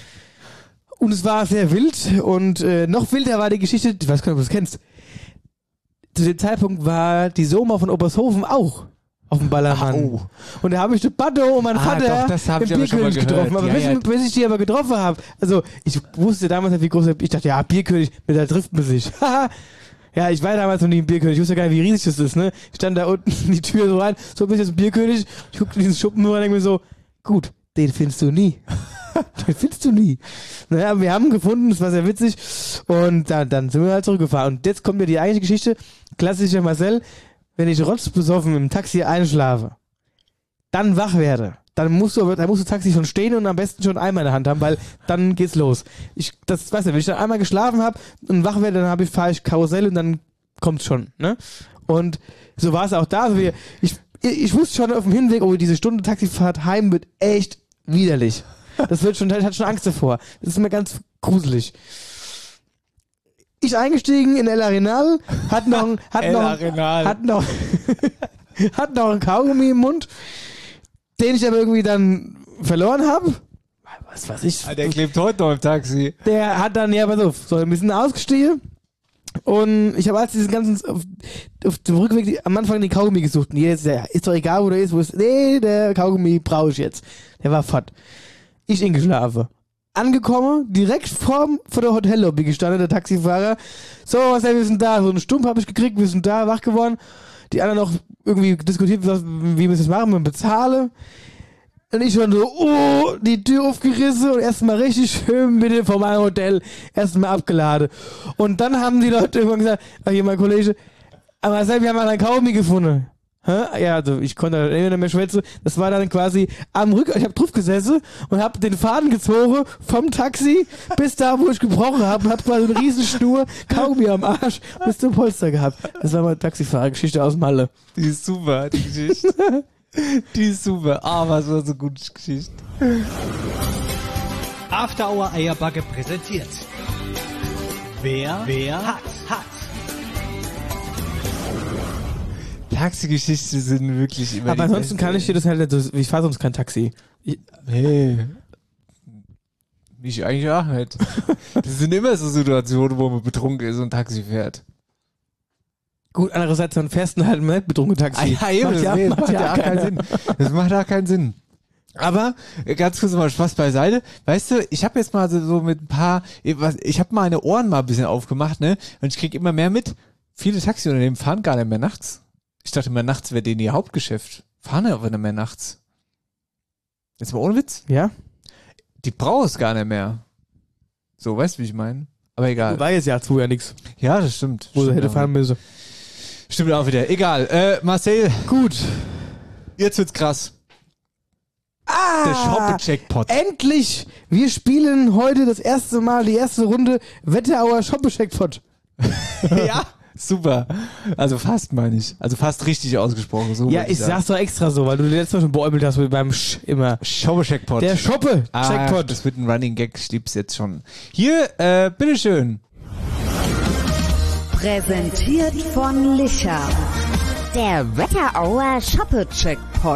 Und es war sehr wild. Und äh, noch wilder war die Geschichte, ich weiß gar nicht, ob du das kennst. Zu dem Zeitpunkt war die Soma von Obershofen auch auf dem Ballermann. Oh. Und da habe ich den Batto und meinen ah, Vater doch, im Bierkönig getroffen. Aber ja, bis, ja. bis ich die aber getroffen habe, also ich wusste damals nicht, wie groß ich dachte, ja, Bierkönig, mit da trifft man sich. Ja, ich war damals noch nie im Bierkönig. Ich wusste gar nicht, wie riesig das ist, ne? Ich stand da unten in die Tür so rein, so ein bisschen Bierkönig. Ich guckte diesen Schuppen nur und denke mir so, gut, den findest du nie. Den findest du nie. Naja, wir haben ihn gefunden, das war sehr witzig. Und dann, dann sind wir halt zurückgefahren. Und jetzt kommt mir die eigentliche Geschichte. Klassischer Marcel. Wenn ich rotzbesoffen im Taxi einschlafe, dann wach werde, dann musst du, dann musst du Taxi schon stehen und am besten schon einmal in der Hand haben, weil dann geht's los. Ich, das weißt du, wenn ich dann einmal geschlafen habe und wach werde, dann habe ich, fahre ich Karussell und dann kommt's schon, ne? Und so war es auch da. Also wir, ich, ich wusste schon auf dem Hinweg, oh, diese Stunde Taxifahrt heim wird echt widerlich. Das wird schon, ich hatte schon Angst davor. Das ist mir ganz gruselig. Ich eingestiegen in El Arenal, hat noch, hat El noch, Arenal. hat noch, hat noch einen Kaugummi im Mund, den ich aber irgendwie dann verloren habe. Was weiß ich. Der klebt heute noch im Taxi. Der hat dann, ja, pass auf, so ein bisschen ausgestiegen. Und ich habe als diesen ganzen, auf, auf dem Rückweg die, am Anfang den Kaugummi gesucht. Und jetzt, ja, ist doch egal, wo der ist, wo ist, nee, der Kaugummi brauche ich jetzt. Der war fort. Ich ihn geschlafen. Angekommen, direkt vorm, vor der Hotellobby gestanden, der Taxifahrer. So, was denn, wir sind da. So einen Stumpf habe ich gekriegt, wir sind da, wach geworden. Die anderen noch irgendwie diskutiert, was, wie wir das machen, wir bezahlen. Und ich schon so, oh, die Tür aufgerissen und erstmal richtig schön bitte von meinem Hotel erstmal abgeladen. Und dann haben die Leute irgendwann gesagt, ach hier, mein Kollege, aber selbst, wir haben einen Kaugummi gefunden. Hä? Ja, also ich konnte nicht mehr schwätzen. Das war dann quasi am Rücken, ich habe drauf gesessen und habe den Faden gezogen vom Taxi bis da, wo ich gebrochen habe und habe quasi eine riesen Schnur Kaugummi am Arsch bis zum Polster gehabt. Das war meine Taxifahrergeschichte aus Malle. Die ist super, die Geschichte. Die ist super. Ah, was war so eine gute Geschichte. After Hour Eierbacke präsentiert. Wer, wer hat, hat. Taxigeschichten sind wirklich immer. Aber ansonsten kann ich dir das halt nicht so, ich fahre sonst kein Taxi. Ich, hey. Ich eigentlich auch nicht. Das sind immer so Situationen, wo man betrunken ist und Taxi fährt. Gut, andererseits, man fährst dann halt mit betrunken Taxi. Ah, ja, eben, macht, das, ja, nee, macht, macht ja auch keinen Sinn. Das macht auch keinen Sinn. Aber ganz kurz mal Spaß beiseite. Weißt du, ich habe jetzt mal so, so mit ein paar, ich habe meine Ohren mal ein bisschen aufgemacht, ne? Und ich krieg immer mehr mit. Viele Taxiunternehmen fahren gar nicht mehr nachts. Ich dachte immer, nachts wäre denen ihr Hauptgeschäft. Fahren ja aber nicht mehr nachts. Jetzt mal ohne Witz. Ja? Die brauchst gar nicht mehr. So, weißt du, wie ich meine? Aber egal. War jetzt ja zu ja nichts. Ja, das stimmt. Wo sie stimmt hätte auch fahren müssen. Stimmt auch wieder. Egal. Äh, Marcel. Gut. Jetzt wird's krass. Ah! Der Shoppe-Checkpot. Endlich! Wir spielen heute das erste Mal die erste Runde Wetterauer Shoppe-Checkpot. Ja, super. Also fast, meine ich. Also fast richtig ausgesprochen. So Ja, ich sag's doch extra so, weil du letztes Mal schon beäumelt hast beim Sch immer. Shoppe-Checkpot. Der Shoppe-Checkpot. Ah, das wird ein Running Gag, ich lieb's jetzt schon. Hier, äh, bitteschön. Präsentiert von Licher. Der Wetterauer Shoppe-Checkpot.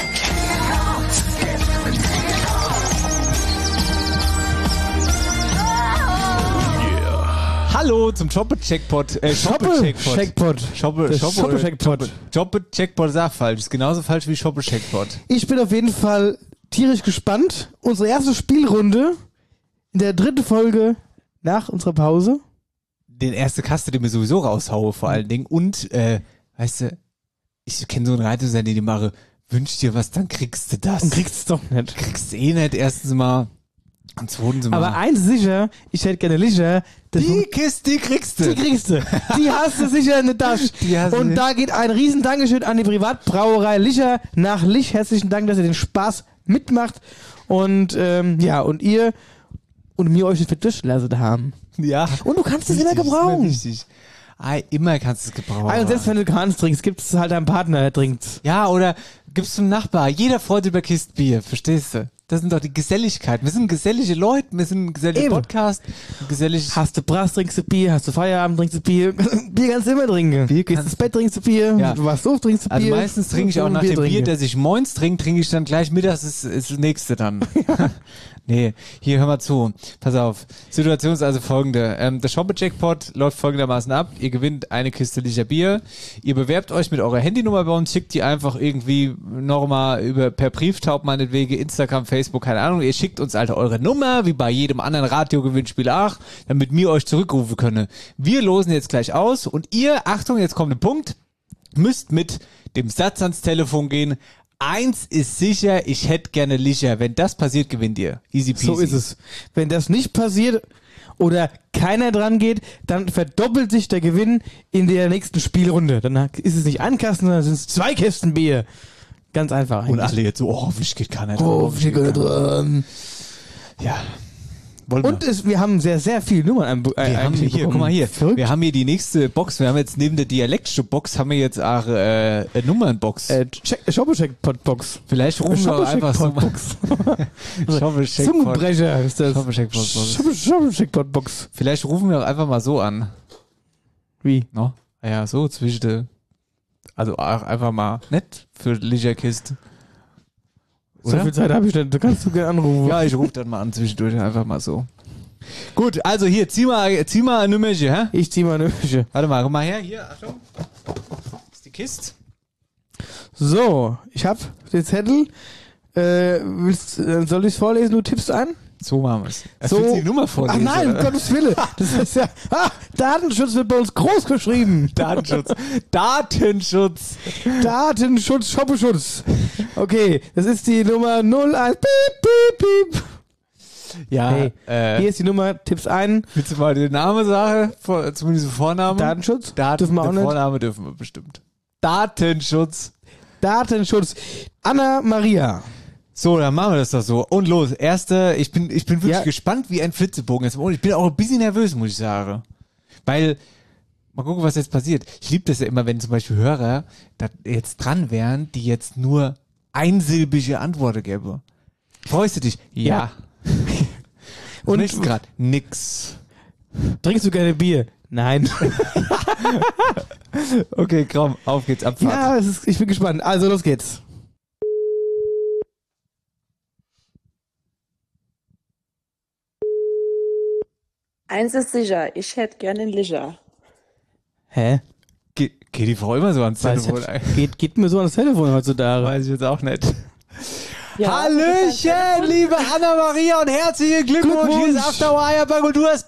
Hallo zum Shoppe-Checkpot. Äh, Shoppe-Checkpot. Shoppe, Der Shoppe, Shoppe-Checkpot. Shoppe-Checkpot ist auch falsch. Ist genauso falsch wie Shoppe-Checkpot. Ich bin auf jeden Fall tierisch gespannt. Unsere erste Spielrunde in der dritten Folge nach unserer Pause. Den erste Kaste, den mir sowieso raushaue, vor allen Dingen. Und, äh, weißt du, ich kenne so einen Reiter, den ich mache, wünsch dir was, dann kriegst du das. Und kriegst es doch nicht. Kriegst eh nicht, erstens mal. Und zweitens mal. Aber eins sicher, ich hätte gerne Licher. Die Kiste, die kriegst du. Die kriegst du. Die hast du sicher in der Tasche. Und nicht. da geht ein riesen Dankeschön an die Privatbrauerei Licher nach Lich. Herzlichen Dank, dass ihr den Spaß mitmacht. Und ähm, ja, und ihr und mir euch nicht durchgelassen haben. Ja. Und du kannst es immer Wichtig, gebrauchen. ist immer wichtig. Ah, immer kannst du es gebrauchen. Ah, und selbst wenn du keins trinkst, gibt es halt einen Partner, der trinkt. Ja, oder gibst du einem Nachbar. Jeder freut sich über Kistbier, verstehst du? Das sind doch die Geselligkeit. Wir sind gesellige Leute, wir sind ein geselliger Eben. Podcast. Ein gesellig Hast du Brass, trinkst du Bier. Hast du Feierabend, trinkst du Bier. Bier kannst du immer trinken. Bier Gehst ins Bett, trinkst du Bier. Ja. Du warst doof, trinkst du Also Bier. meistens trinke ich auch nach dem Bier, das ich moins trinke, trinke ich dann gleich mittags, ist, ist das nächste dann. Nee, hier hör mal zu. Pass auf. Situation ist also folgende. Ähm, der Shoppe-Jackpot läuft folgendermaßen ab. Ihr gewinnt eine Kiste Licher Bier. Ihr bewerbt euch mit eurer Handynummer bei uns, schickt die einfach irgendwie nochmal über per Brieftaub meinetwegen, Instagram, Facebook, keine Ahnung. Ihr schickt uns halt eure Nummer, wie bei jedem anderen Radiogewinnspiel auch, damit wir euch zurückrufen können. Wir losen jetzt gleich aus und ihr, Achtung, jetzt kommt ein Punkt, müsst mit dem Satz ans Telefon gehen. Eins ist sicher, ich hätte gerne Licher. Wenn das passiert, gewinnt ihr. Easy peasy. So ist es. Wenn das nicht passiert oder keiner dran geht, dann verdoppelt sich der Gewinn in der nächsten Spielrunde. Dann ist es nicht ein Kasten, sondern sind es zwei Kästen Bier. Ganz einfach. Und alle jetzt so, oh, hoffentlich geht keiner dran. Oh, hoffentlich geht keiner dran. Ja. Wollen Und es, wir haben sehr, sehr viele Nummern. Wir äh, haben hier, bekommen. guck mal hier. Verrückt. Wir haben hier die nächste Box. Wir haben jetzt neben der Dialektstub-Box haben wir jetzt auch äh, eine Nummernbox. Äh, Shoppe-Checkpot-Box. Vielleicht rufen wir auch einfach so mal. Shoppe-Checkpot. Zungenbrecher ist das. Shoppe-Checkpot-Box. Shoppe-Checkpot-Box. Vielleicht rufen wir auch einfach mal so an. Wie? No? Ja, so zwischen der. Also auch einfach mal nett für Licherkiste. So viel Zeit habe ich nicht. Du kannst du gerne anrufen. Ja, ich rufe dann mal an zwischendurch einfach mal so. Gut, also hier, zieh mal, zieh mal ein Nummerchen, hä? Ich zieh mal ein Nummerchen. Warte mal, komm mal her, hier, Achtung. Das ist die Kiste. So, ich hab den Zettel. Äh, willst, äh, soll ich es vorlesen? Du tippst ein? So machen wir es. So. Willst du die Nummer vorlesen? Ach nein, um Gottes Willen. Das ist ja, ah, Datenschutz wird bei uns groß geschrieben. Datenschutz. Datenschutz. Datenschutz, Shoppeschutz. Okay, das ist die Nummer null eins. Piep, piep, piep. Ja, Hey, äh, hier ist die Nummer, tippst ein. willst du mal den Namen sagen? Vor, zumindest den Vornamen? Datenschutz? Daten, Dürfen wir auch den nicht? Vorname dürfen wir bestimmt. Datenschutz. Datenschutz. Anna Maria. So, dann machen wir das doch so. Und los, erste, ich bin, ich bin wirklich Ja. gespannt wie ein Flitzebogen. Jetzt, ich bin auch ein bisschen nervös, muss ich sagen. Weil, mal gucken, was jetzt passiert. Ich liebe das ja immer, wenn zum Beispiel Hörer da jetzt dran wären, die jetzt nur einsilbige Antworten gäbe. Freust du dich? Ja. Und- Und gerade nix. Trinkst du gerne Bier? Nein. Okay, komm, auf geht's, Abfahrt. Ja, es ist, ich bin gespannt. Also, los geht's. Eins ist sicher, ich hätte gerne einen Licher. Hä? Ge geht die Frau immer so ans Weiß Telefon? ich, geht, geht mir so ans Telefon heutzutage. Weiß ich jetzt auch nicht. Ja, Hallöchen, liebe Anna-Maria und herzlichen Glückwunsch. Glückwunsch. Hier ist After Eierbank und du hast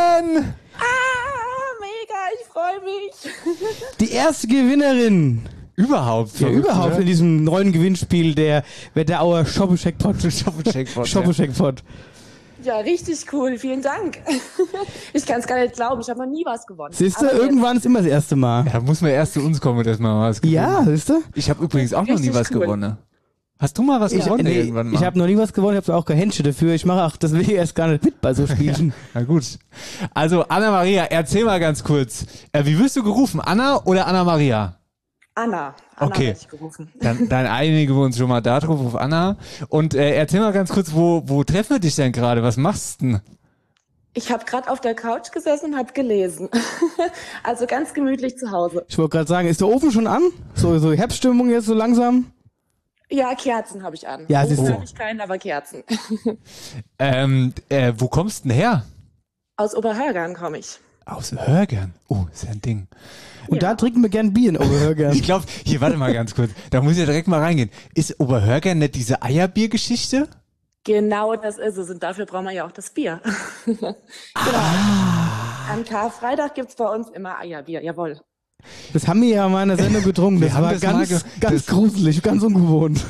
gewonnen. Ah, mega, ich freue mich. Die erste Gewinnerin Überhaupt. Ja, verrückt, überhaupt oder? in diesem neuen Gewinnspiel der Wetterauer Shoppecheckpot. Shoppecheckpot. Shoppecheckpot. Ja, richtig cool. Vielen Dank. Ich kann es gar nicht glauben. Ich habe noch nie was gewonnen. Siehst du, Aber jetzt- irgendwann ist immer das erste Mal. Ja, da muss man erst zu uns kommen, dass man was gewonnen Ja, hat. siehst du? Ich habe übrigens auch noch nie Richtig was cool. gewonnen. Hast du mal was Ich, gewonnen nee, irgendwann mal? ich habe noch nie was gewonnen, ich habe auch kein Händchen dafür. Ich mache auch deswegen erst gar nicht mit bei so Spielen. Na gut. Also Anna-Maria, erzähl mal ganz kurz. Äh, wie wirst du gerufen? Anna oder Anna-Maria? Anna. Anna Okay. werde ich gerufen. Dann, dann einigen wir uns schon mal da drauf auf Anna. Und äh, erzähl mal ganz kurz, wo, wo treffen wir dich denn gerade? Was machst du denn? Ich habe gerade auf der Couch gesessen und habe gelesen. Also ganz gemütlich zu Hause. Ich wollte gerade sagen, ist der Ofen schon an? So, so Herbststimmung jetzt so langsam? Ja, Kerzen habe ich an. Ja, siehst du. habe ich keinen, aber Kerzen. Ähm, äh, wo kommst du denn her? Aus Oberhörgern komme ich. Aus Hörgern. Oh, ist ja ein Ding. Und da trinken wir gern Bier in Oberhörgern. Ich glaube, hier, warte mal ganz kurz. Da muss ich ja direkt mal reingehen. Ist Oberhörgern nicht diese Eierbiergeschichte? Genau das ist es. Und dafür brauchen wir ja auch das Bier. Genau. Am Karfreitag gibt's bei uns immer Eierbier. Jawohl. Das haben wir ja mal in der Sendung getrunken. Das Wir haben war das mal ganz, ge- ganz das- gruselig, ganz ungewohnt.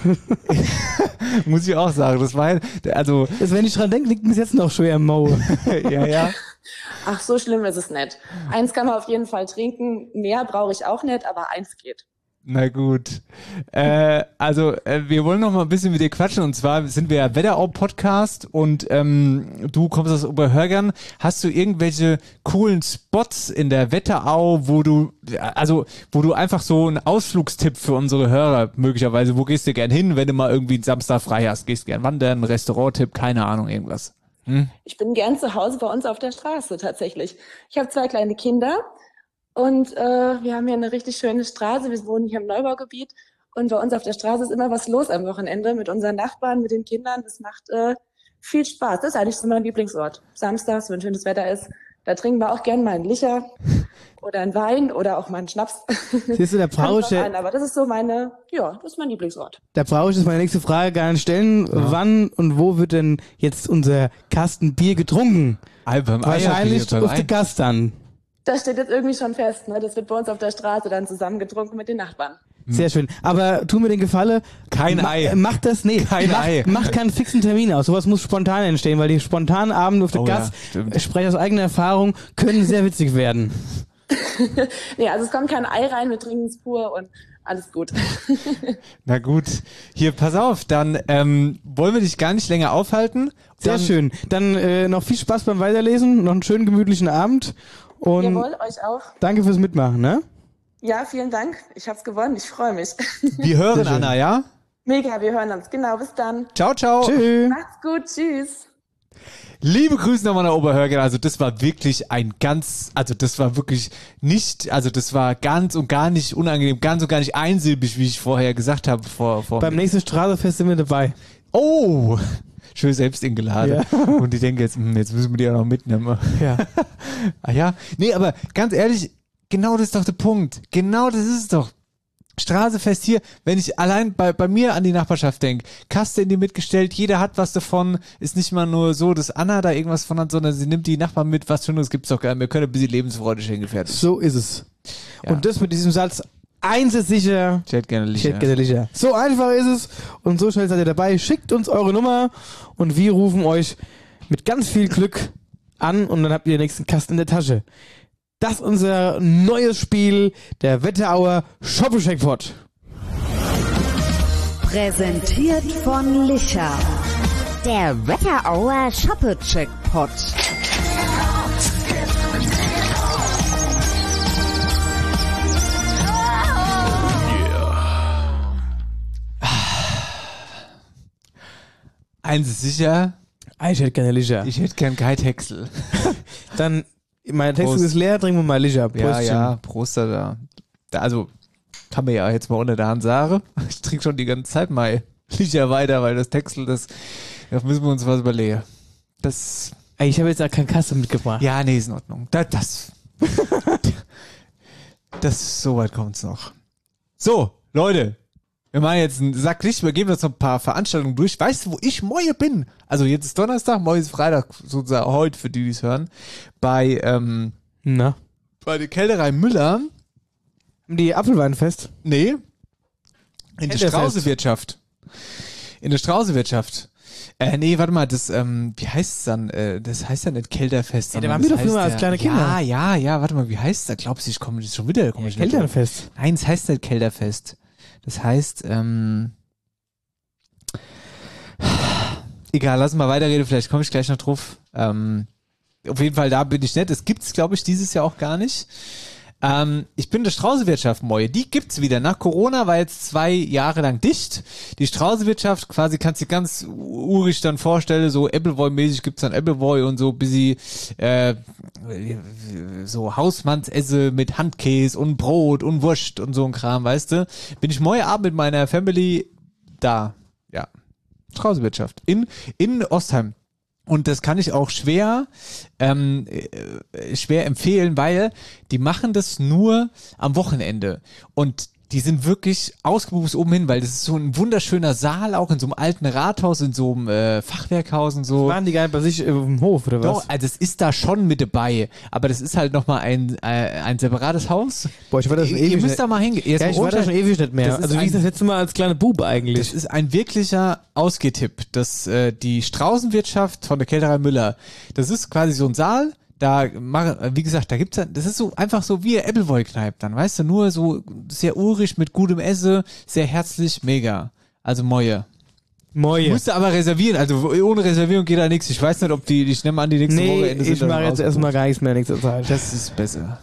Muss ich auch sagen. Das war, also, Das, wenn ich dran denke, liegt mir das jetzt noch schwer im Maul. ja, ja. Ach, so schlimm ist es nicht. Eins kann man auf jeden Fall trinken. Mehr brauche ich auch nicht, aber eins geht. Na gut. Äh, also, äh, wir wollen noch mal ein bisschen mit dir quatschen. Und zwar sind wir ja Wetterau-Podcast und ähm, du kommst aus Oberhörgern. Hast du irgendwelche coolen Spots in der Wetterau, wo du, also, wo du einfach so einen Ausflugstipp für unsere Hörer möglicherweise, wo gehst du gern hin, wenn du mal irgendwie einen Samstag frei hast? Gehst gern wandern, ein Restaurant-Tipp, keine Ahnung, irgendwas. Hm? Ich bin gern zu Hause bei uns auf der Straße tatsächlich. Ich habe zwei kleine Kinder und äh, wir haben hier eine richtig schöne Straße. Wir wohnen hier im Neubaugebiet und bei uns auf der Straße ist immer was los am Wochenende mit unseren Nachbarn, mit den Kindern. Das macht äh, viel Spaß. Das ist eigentlich so mein Lieblingsort. Samstags, wenn schönes Wetter ist, da trinken wir auch gern mal einen Licher oder einen Wein oder auch mal einen Schnaps. Siehst du, da brauche ich, Kommt drauf an, aber das ist so meine, ja, das ist mein Lieblingsort. da brauche ich jetzt meine nächste Frage gar nicht stellen. Wann und wo wird denn jetzt unser Kasten Bier getrunken? Beim Wahrscheinlich Eierbier, beim auf der Gastern. Das steht jetzt irgendwie schon fest, ne? Das wird bei uns auf der Straße dann zusammen getrunken mit den Nachbarn. Sehr schön. Aber tu mir den Gefallen. Kein ma Ei. Mach das, nee. Kein mach, Ei. Mach keinen fixen Termin aus. Sowas muss spontan entstehen, weil die spontanen Abende auf der Oh ja, Gast, stimmt. ich spreche aus eigener Erfahrung, können sehr witzig werden. Nee, also es kommt kein Ei rein, wir trinken es pur und alles gut. Na gut. Hier, pass auf, dann ähm, wollen wir dich gar nicht länger aufhalten. Sehr Dann- schön. Dann äh, noch viel Spaß beim Weiterlesen, noch einen schönen gemütlichen Abend und Jawohl, euch auch. danke fürs Mitmachen, ne? Ja, vielen Dank. Ich hab's gewonnen. Ich freue mich. Wir hören, Anna, ja? Mega, wir hören uns. Genau, bis dann. Ciao, ciao. Tschüss. Macht's gut. Tschüss. Liebe Grüße nochmal nach Oberhörgern. Also das war wirklich ein ganz, also das war wirklich nicht, also das war ganz und gar nicht unangenehm, ganz und gar nicht einsilbig, wie ich vorher gesagt habe. Vor, vor Beim nächsten Straßefest sind wir dabei. Oh, schön selbst ingeladen. Ja. Und die denken jetzt, hm, jetzt müssen wir die auch noch mitnehmen. Ja. Ah ja, nee, aber ganz ehrlich, genau das ist doch der Punkt. Genau das ist es doch. Straßefest hier, wenn ich allein bei, bei mir an die Nachbarschaft denke, Kaste in die mitgestellt, jeder hat was davon, ist nicht mal nur so, dass Anna da irgendwas von hat, sondern sie nimmt die Nachbarn mit, was Schönes gibt's doch gar nicht. Wir können ein bisschen Lebensfreude schenken, fertig. So ist es. Ja. Und das mit diesem Satz, eins ist sicher, Ich hätte gerne ich Lichter. hätte gerne Lichter. So einfach ist es und so schnell seid ihr dabei. Schickt uns eure Nummer und wir rufen euch mit ganz viel Glück an und dann habt ihr den nächsten Kasten in der Tasche. Das ist unser neues Spiel, der Wetterauer Shoppecheckpot. Präsentiert von Licher. Der Wetterauer Shoppecheckpot. Eins ist sicher, Ich hätte gerne Lichter. ich hätte gern kein Texel. Dann, mein Text Prost. ist leer, trinken wir mal Lichter. Ja, Pröstchen. ja, Prost da. da. Also, kann man ja jetzt mal unter der Hand sagen. Ich trinke schon die ganze Zeit mal Licher weiter, weil das Texel, das, das müssen wir uns was überlegen. Das, Ey, ich habe jetzt auch keine Kasse mitgebracht. ja, nee, ist in Ordnung. Das, das, das so weit kommt's noch. So, Leute, wir machen jetzt einen Sack Licht, wir geben jetzt noch ein paar Veranstaltungen durch. Weißt du, wo ich morgen bin? Also jetzt ist Donnerstag, morgen ist Freitag, sozusagen heute, für die, die es hören. Bei, ähm, Na? bei der Kälterei Müller. Die Apfelweinfest? Nee, In der Strausewirtschaft. In der Strausewirtschaft. Äh, nee, warte mal, das, ähm, wie heißt es dann? Äh, das heißt ja nicht Kelterfest. Ja, der waren wir doch früher als kleine Kinder. Ja, ja, ja, warte mal, wie heißt das? Glaubst du, ich komme schon wieder? Komm ja, ich Kelterfest. Nein, es heißt nicht Kelterfest. Das heißt, ähm, egal, lass mal weiterreden, vielleicht komme ich gleich noch drauf. Ähm, auf jeden Fall, da bin ich nett. Das gibt's, glaube ich, dieses Jahr auch gar nicht. Ähm, ich bin der Strausewirtschaft, Moje. Die gibt's wieder. Nach Corona war jetzt zwei Jahre lang dicht. Die Strausewirtschaft, quasi kannst du dir ganz urig dann vorstellen, so Appleboy-mäßig gibt's dann Appleboy und so busy, äh, so Hausmannsesse mit Handkäse und Brot und Wurst und so ein Kram, weißt du. Bin ich morgen Abend mit meiner Family da. Ja. Strausewirtschaft. In, in Ostheim. Und das kann ich auch schwer, ähm, schwer empfehlen, weil die machen das nur am Wochenende. Und die sind wirklich ausgebucht oben hin, weil das ist so ein wunderschöner Saal, auch in so einem alten Rathaus, in so einem äh, Fachwerkhaus und so. Waren die gar nicht bei sich im Hof, oder was? Doch, also es ist da schon mit dabei, aber das ist halt nochmal ein, äh, ein separates Haus. Boah, ich war da schon Ihr ewig müsst da mal hingehen. Ja, ich war da schon ewig nicht mehr. Also wie ist das letzte Mal als kleine Bube eigentlich? Das ist ein wirklicher Ausgehtipp. Das, äh, die Straußenwirtschaft von der Kelterei Müller, das ist quasi so ein Saal. Da, wie gesagt, da gibt's das ist so einfach so wie Appleboy-Kneipe dann, weißt du, nur so sehr urig mit gutem Essen, sehr herzlich, mega. Also Moje. Moje. Musst du aber reservieren, also ohne Reservierung geht da nichts. Ich weiß nicht, ob die, ich nehme an, die nächste nee, Woche Ende ich mache jetzt erstmal gar nichts mehr nächste Zeit. Das ist besser.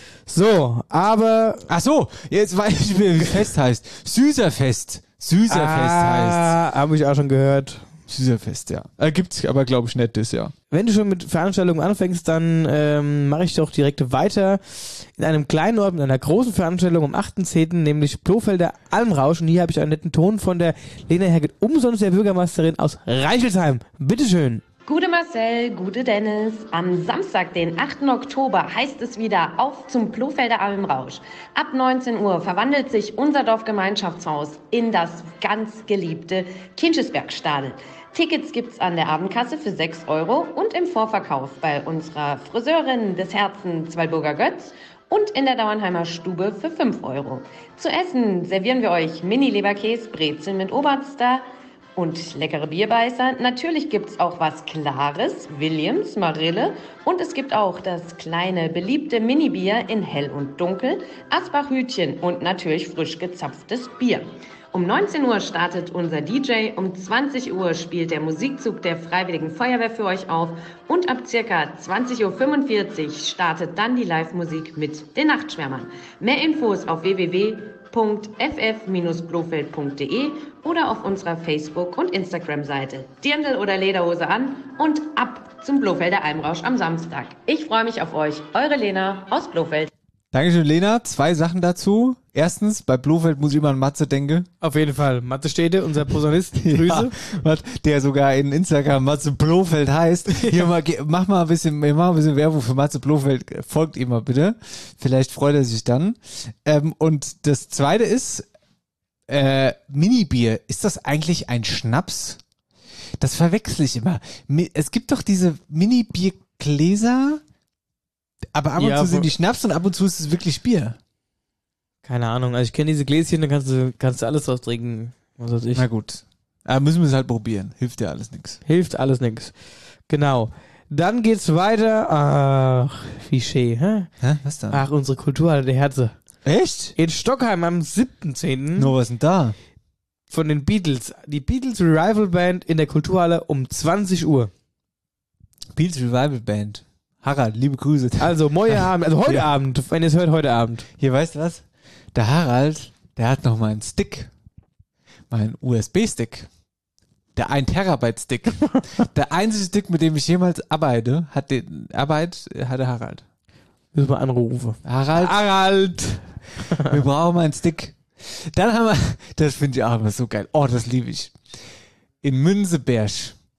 So, aber... Ach so, jetzt weiß ich, wie das Fest heißt. Süßerfest. Süßerfest ah, heißt. Habe ich auch schon gehört. Süßerfest, ja. Äh, gibt's aber, glaube ich, nicht das Jahr. Wenn du schon mit Veranstaltungen anfängst, dann ähm, mache ich doch direkt weiter in einem kleinen Ort mit einer großen Veranstaltung am achten zehnten nämlich Blofelder Almrausch. Und hier habe ich einen netten Ton von der Lena Herget, umsonst der Bürgermeisterin aus Reichelsheim. Bitteschön. Gute Marcel, gute Dennis. Am Samstag, den achten Oktober, heißt es wieder auf zum Blofelder Almrausch. Ab neunzehn Uhr verwandelt sich unser Dorfgemeinschaftshaus in das ganz geliebte Kinschesbergstadel. Tickets gibt's an der Abendkasse für sechs Euro und im Vorverkauf bei unserer Friseurin des Herzens Zweiburger Götz und in der Dauernheimer Stube für fünf Euro. Zu essen servieren wir euch Mini-Leberkäse, Brezel mit Oberster und leckere Bierbeißer. Natürlich gibt's auch was Klares, Williams, Marille und es gibt auch das kleine beliebte Mini-Bier in Hell und Dunkel, Asbach-Hütchen und natürlich frisch gezapftes Bier. Um neunzehn Uhr startet unser D J, um zwanzig Uhr spielt der Musikzug der Freiwilligen Feuerwehr für euch auf und ab circa zwanzig Uhr fünfundvierzig startet dann die Live-Musik mit den Nachtschwärmern. Mehr Infos auf w w w punkt f f bindestrich blofeld punkt d e oder auf unserer Facebook- und Instagram-Seite. Dirndl oder Lederhose an und ab zum Blofelder Almrausch am Samstag. Ich freue mich auf euch. Eure Lena aus Blofeld. Dankeschön, Lena. Zwei Sachen dazu. Erstens, bei Blofeld muss ich immer an Matze denken. Auf jeden Fall. Matze Stede, unser Posaunist. Grüße. Ja, der sogar in Instagram Matze Blofeld heißt. Hier mal, mach mal ein bisschen, mach mal ein bisschen Werbung für Matze Blofeld. Folgt ihm mal bitte. Vielleicht freut er sich dann. Ähm, und das zweite ist, äh, Mini-Bier. Ist das eigentlich ein Schnaps? Das verwechsel ich immer. Es gibt doch diese Mini-Bier-Gläser, aber ab und ja, zu sind die Schnaps und ab und zu ist es wirklich Bier. Keine Ahnung, also ich kenne diese Gläschen, da kannst du, kannst du alles draus trinken. Was weiß ich. Na gut. Aber müssen wir es halt probieren. Hilft ja alles nichts. Hilft alles nichts. Genau. Dann geht's weiter. Ach, wie schön, hä? Hä? Was dann? Ach, unsere Kulturhalle der Herze. Echt? In Stockheim am siebten zehnten No, was ist denn da? Von den Beatles. Die Beatles Revival Band in der Kulturhalle um zwanzig Uhr. Beatles Revival Band. Harald, liebe Grüße. Also, morgen Abend, also heute ja. Abend, wenn ihr es hört, heute Abend. Hier, weißt du was? Der Harald, der hat noch meinen Stick. Meinen U S B-Stick. Der ein Terabyte Stick. Der einzige Stick, mit dem ich jemals arbeite, hat den Arbeit, hat der Harald. Müssen wir anrufen. Harald. Harald. Wir brauchen einen Stick. Dann haben wir, das finde ich auch immer so geil. Oh, das liebe ich. In Münzeberg,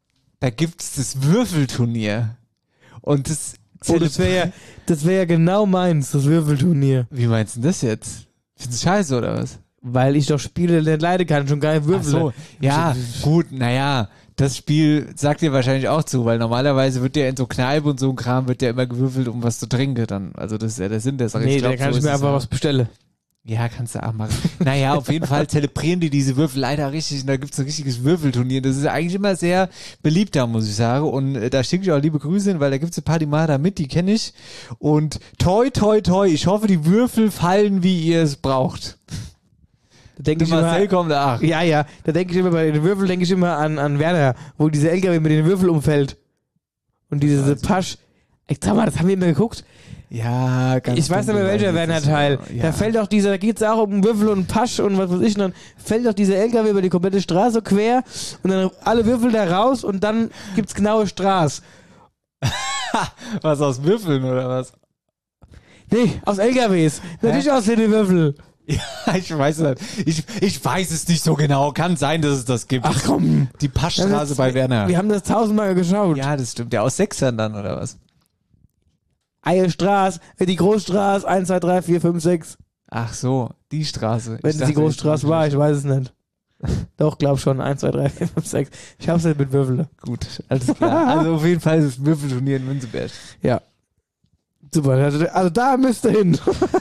da gibt's das Würfelturnier. Und das, oh, das wäre ja, das wäre ja genau meins, das Würfelturnier. Wie meinst du das jetzt? Findest du scheiße oder was? Weil ich doch Spiele nicht leiden kann, schon gar nicht würfeln. Ach so, ja, gut, naja, das Spiel sagt dir wahrscheinlich auch zu, weil normalerweise wird ja in so Kneipe und so ein Kram wird ja immer gewürfelt, um was zu trinken dann. Also das ist ja der Sinn der Sache. Nee, ich glaub, da kann so ich mir ist einfach es was bestellen. Ja, kannst du auch machen. Naja, auf jeden Fall zelebrieren die diese Würfel leider richtig und da gibt's ein richtiges Würfelturnier. Das ist eigentlich immer sehr beliebt da, muss ich sagen. Und äh, da schicke ich auch liebe Grüße hin, weil da gibt's ein paar, die machen da mit, die kenne ich. Und toi, toi, toi, ich hoffe, die Würfel fallen, wie ihr es braucht. Da denke ich Marcel immer, kommt, ach. Ja, ja, da denke ich immer, bei den Würfeln denke ich immer an, an Werner, wo dieser L K W mit den Würfeln umfällt. Und diese also. Pasch. Ich sag mal, das haben wir immer geguckt. Ja, ganz Ich weiß nicht mehr, welcher Werner-Teil. Ja. Da fällt doch dieser, da geht's auch um einen Würfel und einen Pasch und was weiß ich, und dann fällt doch dieser L K W über die komplette Straße quer und dann alle Würfel da raus und dann gibt's genaue Straße. Was, aus Würfeln oder was? Nee, aus L K Ws. Natürlich aus den Würfel. Ja, ich weiß nicht. Ich, ich weiß es nicht so genau. Kann sein, dass es das gibt. Ach komm. Die Passstraße bei Werner. Wir haben das tausendmal geschaut. Ja, das stimmt. Ja, aus Sechsern dann, oder was? Eierstraße, die Großstraße, eins, zwei, drei, vier, fünf, sechs. Ach so, die Straße. Wenn es die Großstraße war, ich weiß es nicht. Doch, glaub schon, eins, zwei, drei, vier, fünf, sechs. Ich hab's nicht mit Würfeln. Gut, alles klar. Also auf jeden Fall ist es ein Würfelturnier in Münzeberg. Ja. Super, also, also da müsst ihr hin.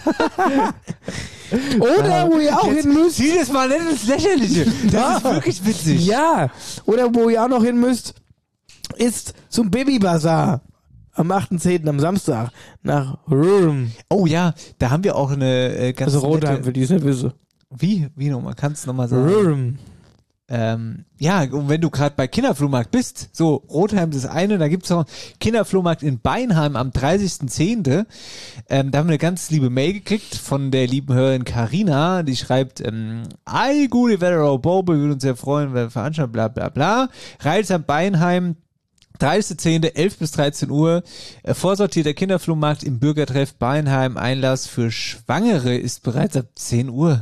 Oder wo ihr auch Jetzt hin müsst. Sieh das mal nicht ins Lächerliche. Das ja. ist wirklich witzig. Ja. Oder wo ihr auch noch hin müsst, ist zum Babybazar. Am achten zehnten am Samstag nach Röhm. Oh ja, da haben wir auch eine äh, ganz Also Rotheim, für die es nicht wissen. Wie? Wie nochmal? Kannst du nochmal sagen? Röhm. Ähm, ja, und wenn du gerade bei Kinderflohmarkt bist, so, Rotheim ist das eine, da gibt's noch Kinderflohmarkt in Beinheim am dreißigsten zehnten Ähm, da haben wir eine ganz liebe Mail gekriegt von der lieben Hörerin Carina, die schreibt, ähm, Ei, gute Wetterau Bobe, wir würden uns sehr freuen, wenn wir veranstalten, bla bla bla. Reisam Beinheim, dreißigster zehnte elf bis dreizehn Uhr, äh, vorsortierter Kinderflohmarkt im Bürgertreff Beinheim, Einlass für Schwangere ist bereits ab zehn Uhr.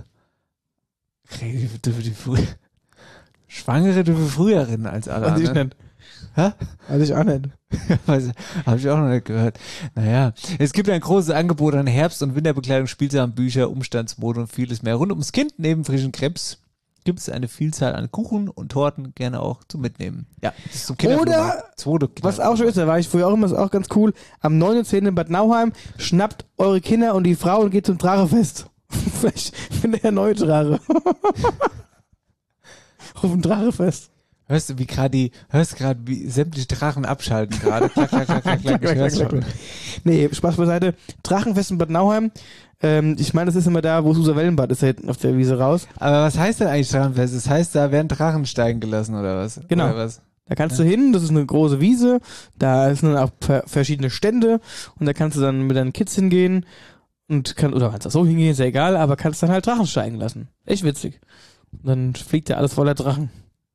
Schwangere dürfen früher rennen als alle Weiß anderen. ich nicht. Hä? Weiß ich auch nicht. Habe ich auch noch nicht gehört. Naja, es gibt ein großes Angebot an Herbst- und Winterbekleidung, Spielsachen, Bücher, Umstandsmode und vieles mehr. Rund ums Kind, neben frischen Krebs, gibt es eine Vielzahl an Kuchen und Torten, gerne auch zum Mitnehmen. Ja, das ist zum Oder, was auch schon ist, da war ich früher auch immer, ist auch ganz cool, am neunzehnten in Bad Nauheim, schnappt eure Kinder und die Frau und geht zum Drachefest. Vielleicht findet er neue Drache. Auf dem Drachefest. Hörst du, wie gerade die, hörst gerade, wie sämtliche Drachen abschalten gerade. Klack, klack, klack, klack, klack, ich hör's schon. Nee, Spaß beiseite. Drachenfest in Bad Nauheim. Ähm, ich meine, das ist immer da, wo Susa Wellenbad ist, da hinten auf der Wiese raus. Aber was heißt denn eigentlich Drachenfest? Das heißt, da werden Drachen steigen gelassen oder was? Genau. Oder was? Da kannst ja. du hin, das ist eine große Wiese, da sind dann auch verschiedene Stände und da kannst du dann mit deinen Kids hingehen und kann, oder kannst auch so hingehen, ist ja egal, aber kannst dann halt Drachen steigen lassen. Echt witzig. Und dann fliegt ja alles voller Drachen.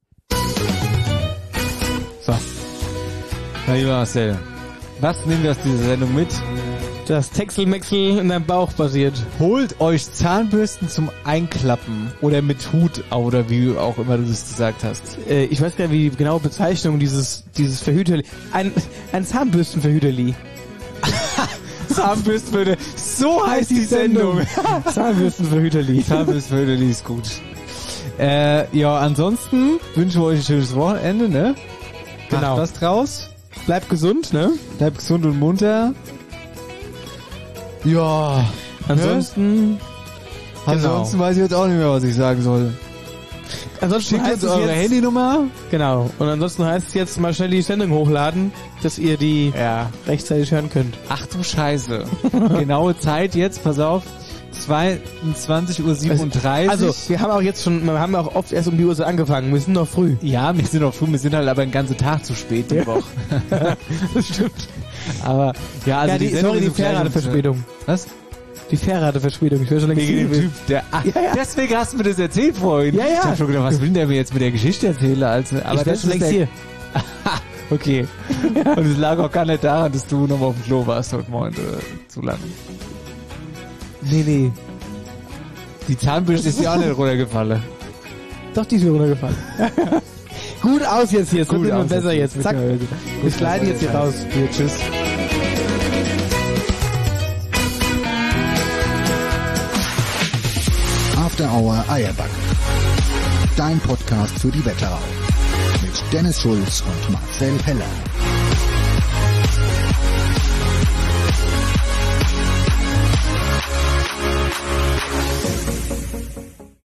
So. Na lieber Marcel, was nehmen wir aus dieser Sendung mit? Das Texelmexel in deinem Bauch basiert. Holt euch Zahnbürsten zum Einklappen oder mit Hut oder wie auch immer du das gesagt hast. Äh, ich weiß gar nicht, wie die genaue Bezeichnung dieses, dieses Verhüterli. Ein, ein Zahnbürstenverhüterli. Zahnbürstenverhüterli. So heißt die Sendung. Zahnbürstenverhüterli. Zahnbürstenverhüterli ist gut. Äh, ja, ansonsten wünschen wir euch ein schönes Wochenende, ne? Genau. Macht was draus. Bleibt gesund, ne? Bleibt gesund und munter. Ja. Ansonsten. Ne? Ansonsten genau. weiß ich jetzt auch nicht mehr, was ich sagen soll. Ansonsten schickt uns eure jetzt, Handynummer. Genau. Und ansonsten heißt es jetzt mal schnell die Sendung hochladen, dass ihr die ja. rechtzeitig hören könnt. Ach du Scheiße. Genaue Zeit jetzt, pass auf. zweiundzwanzig Uhr siebenunddreißig. Also, wir haben auch jetzt schon, wir haben auch oft erst um die Uhrzeit angefangen. Wir sind noch früh. Ja, wir sind noch früh, wir sind halt aber einen ganzen Tag zu spät die ja. Woche. Das stimmt. Aber, ja, also ja, die, die Sendung sorry, die Fährradeverspätung. Was? Die Fährradeverspätung. Ich höre schon längst Wegen dem Typ, der, ach, ja, ja. Deswegen hast du mir das erzählt vorhin. Ja, ja. Ich hab schon gedacht, was will der mir jetzt mit der Geschichte erzählen? Also, aber ich das schon längst der, hier. Okay. Ja. Und es lag auch gar nicht daran, dass du nochmal auf dem Klo warst heute Morgen oder zu lang. Nee, nee. Die Zahnbürste ist ja auch nicht runtergefallen. Doch, die ist mir runtergefallen. Gut aus jetzt hier. Gut aus besser jetzt. jetzt. Zack. Wir sliden jetzt hier raus. Ja, tschüss. After Hour Eierback. Dein Podcast für die Wetterau. Mit Dennis Schulz und Marcel Heller.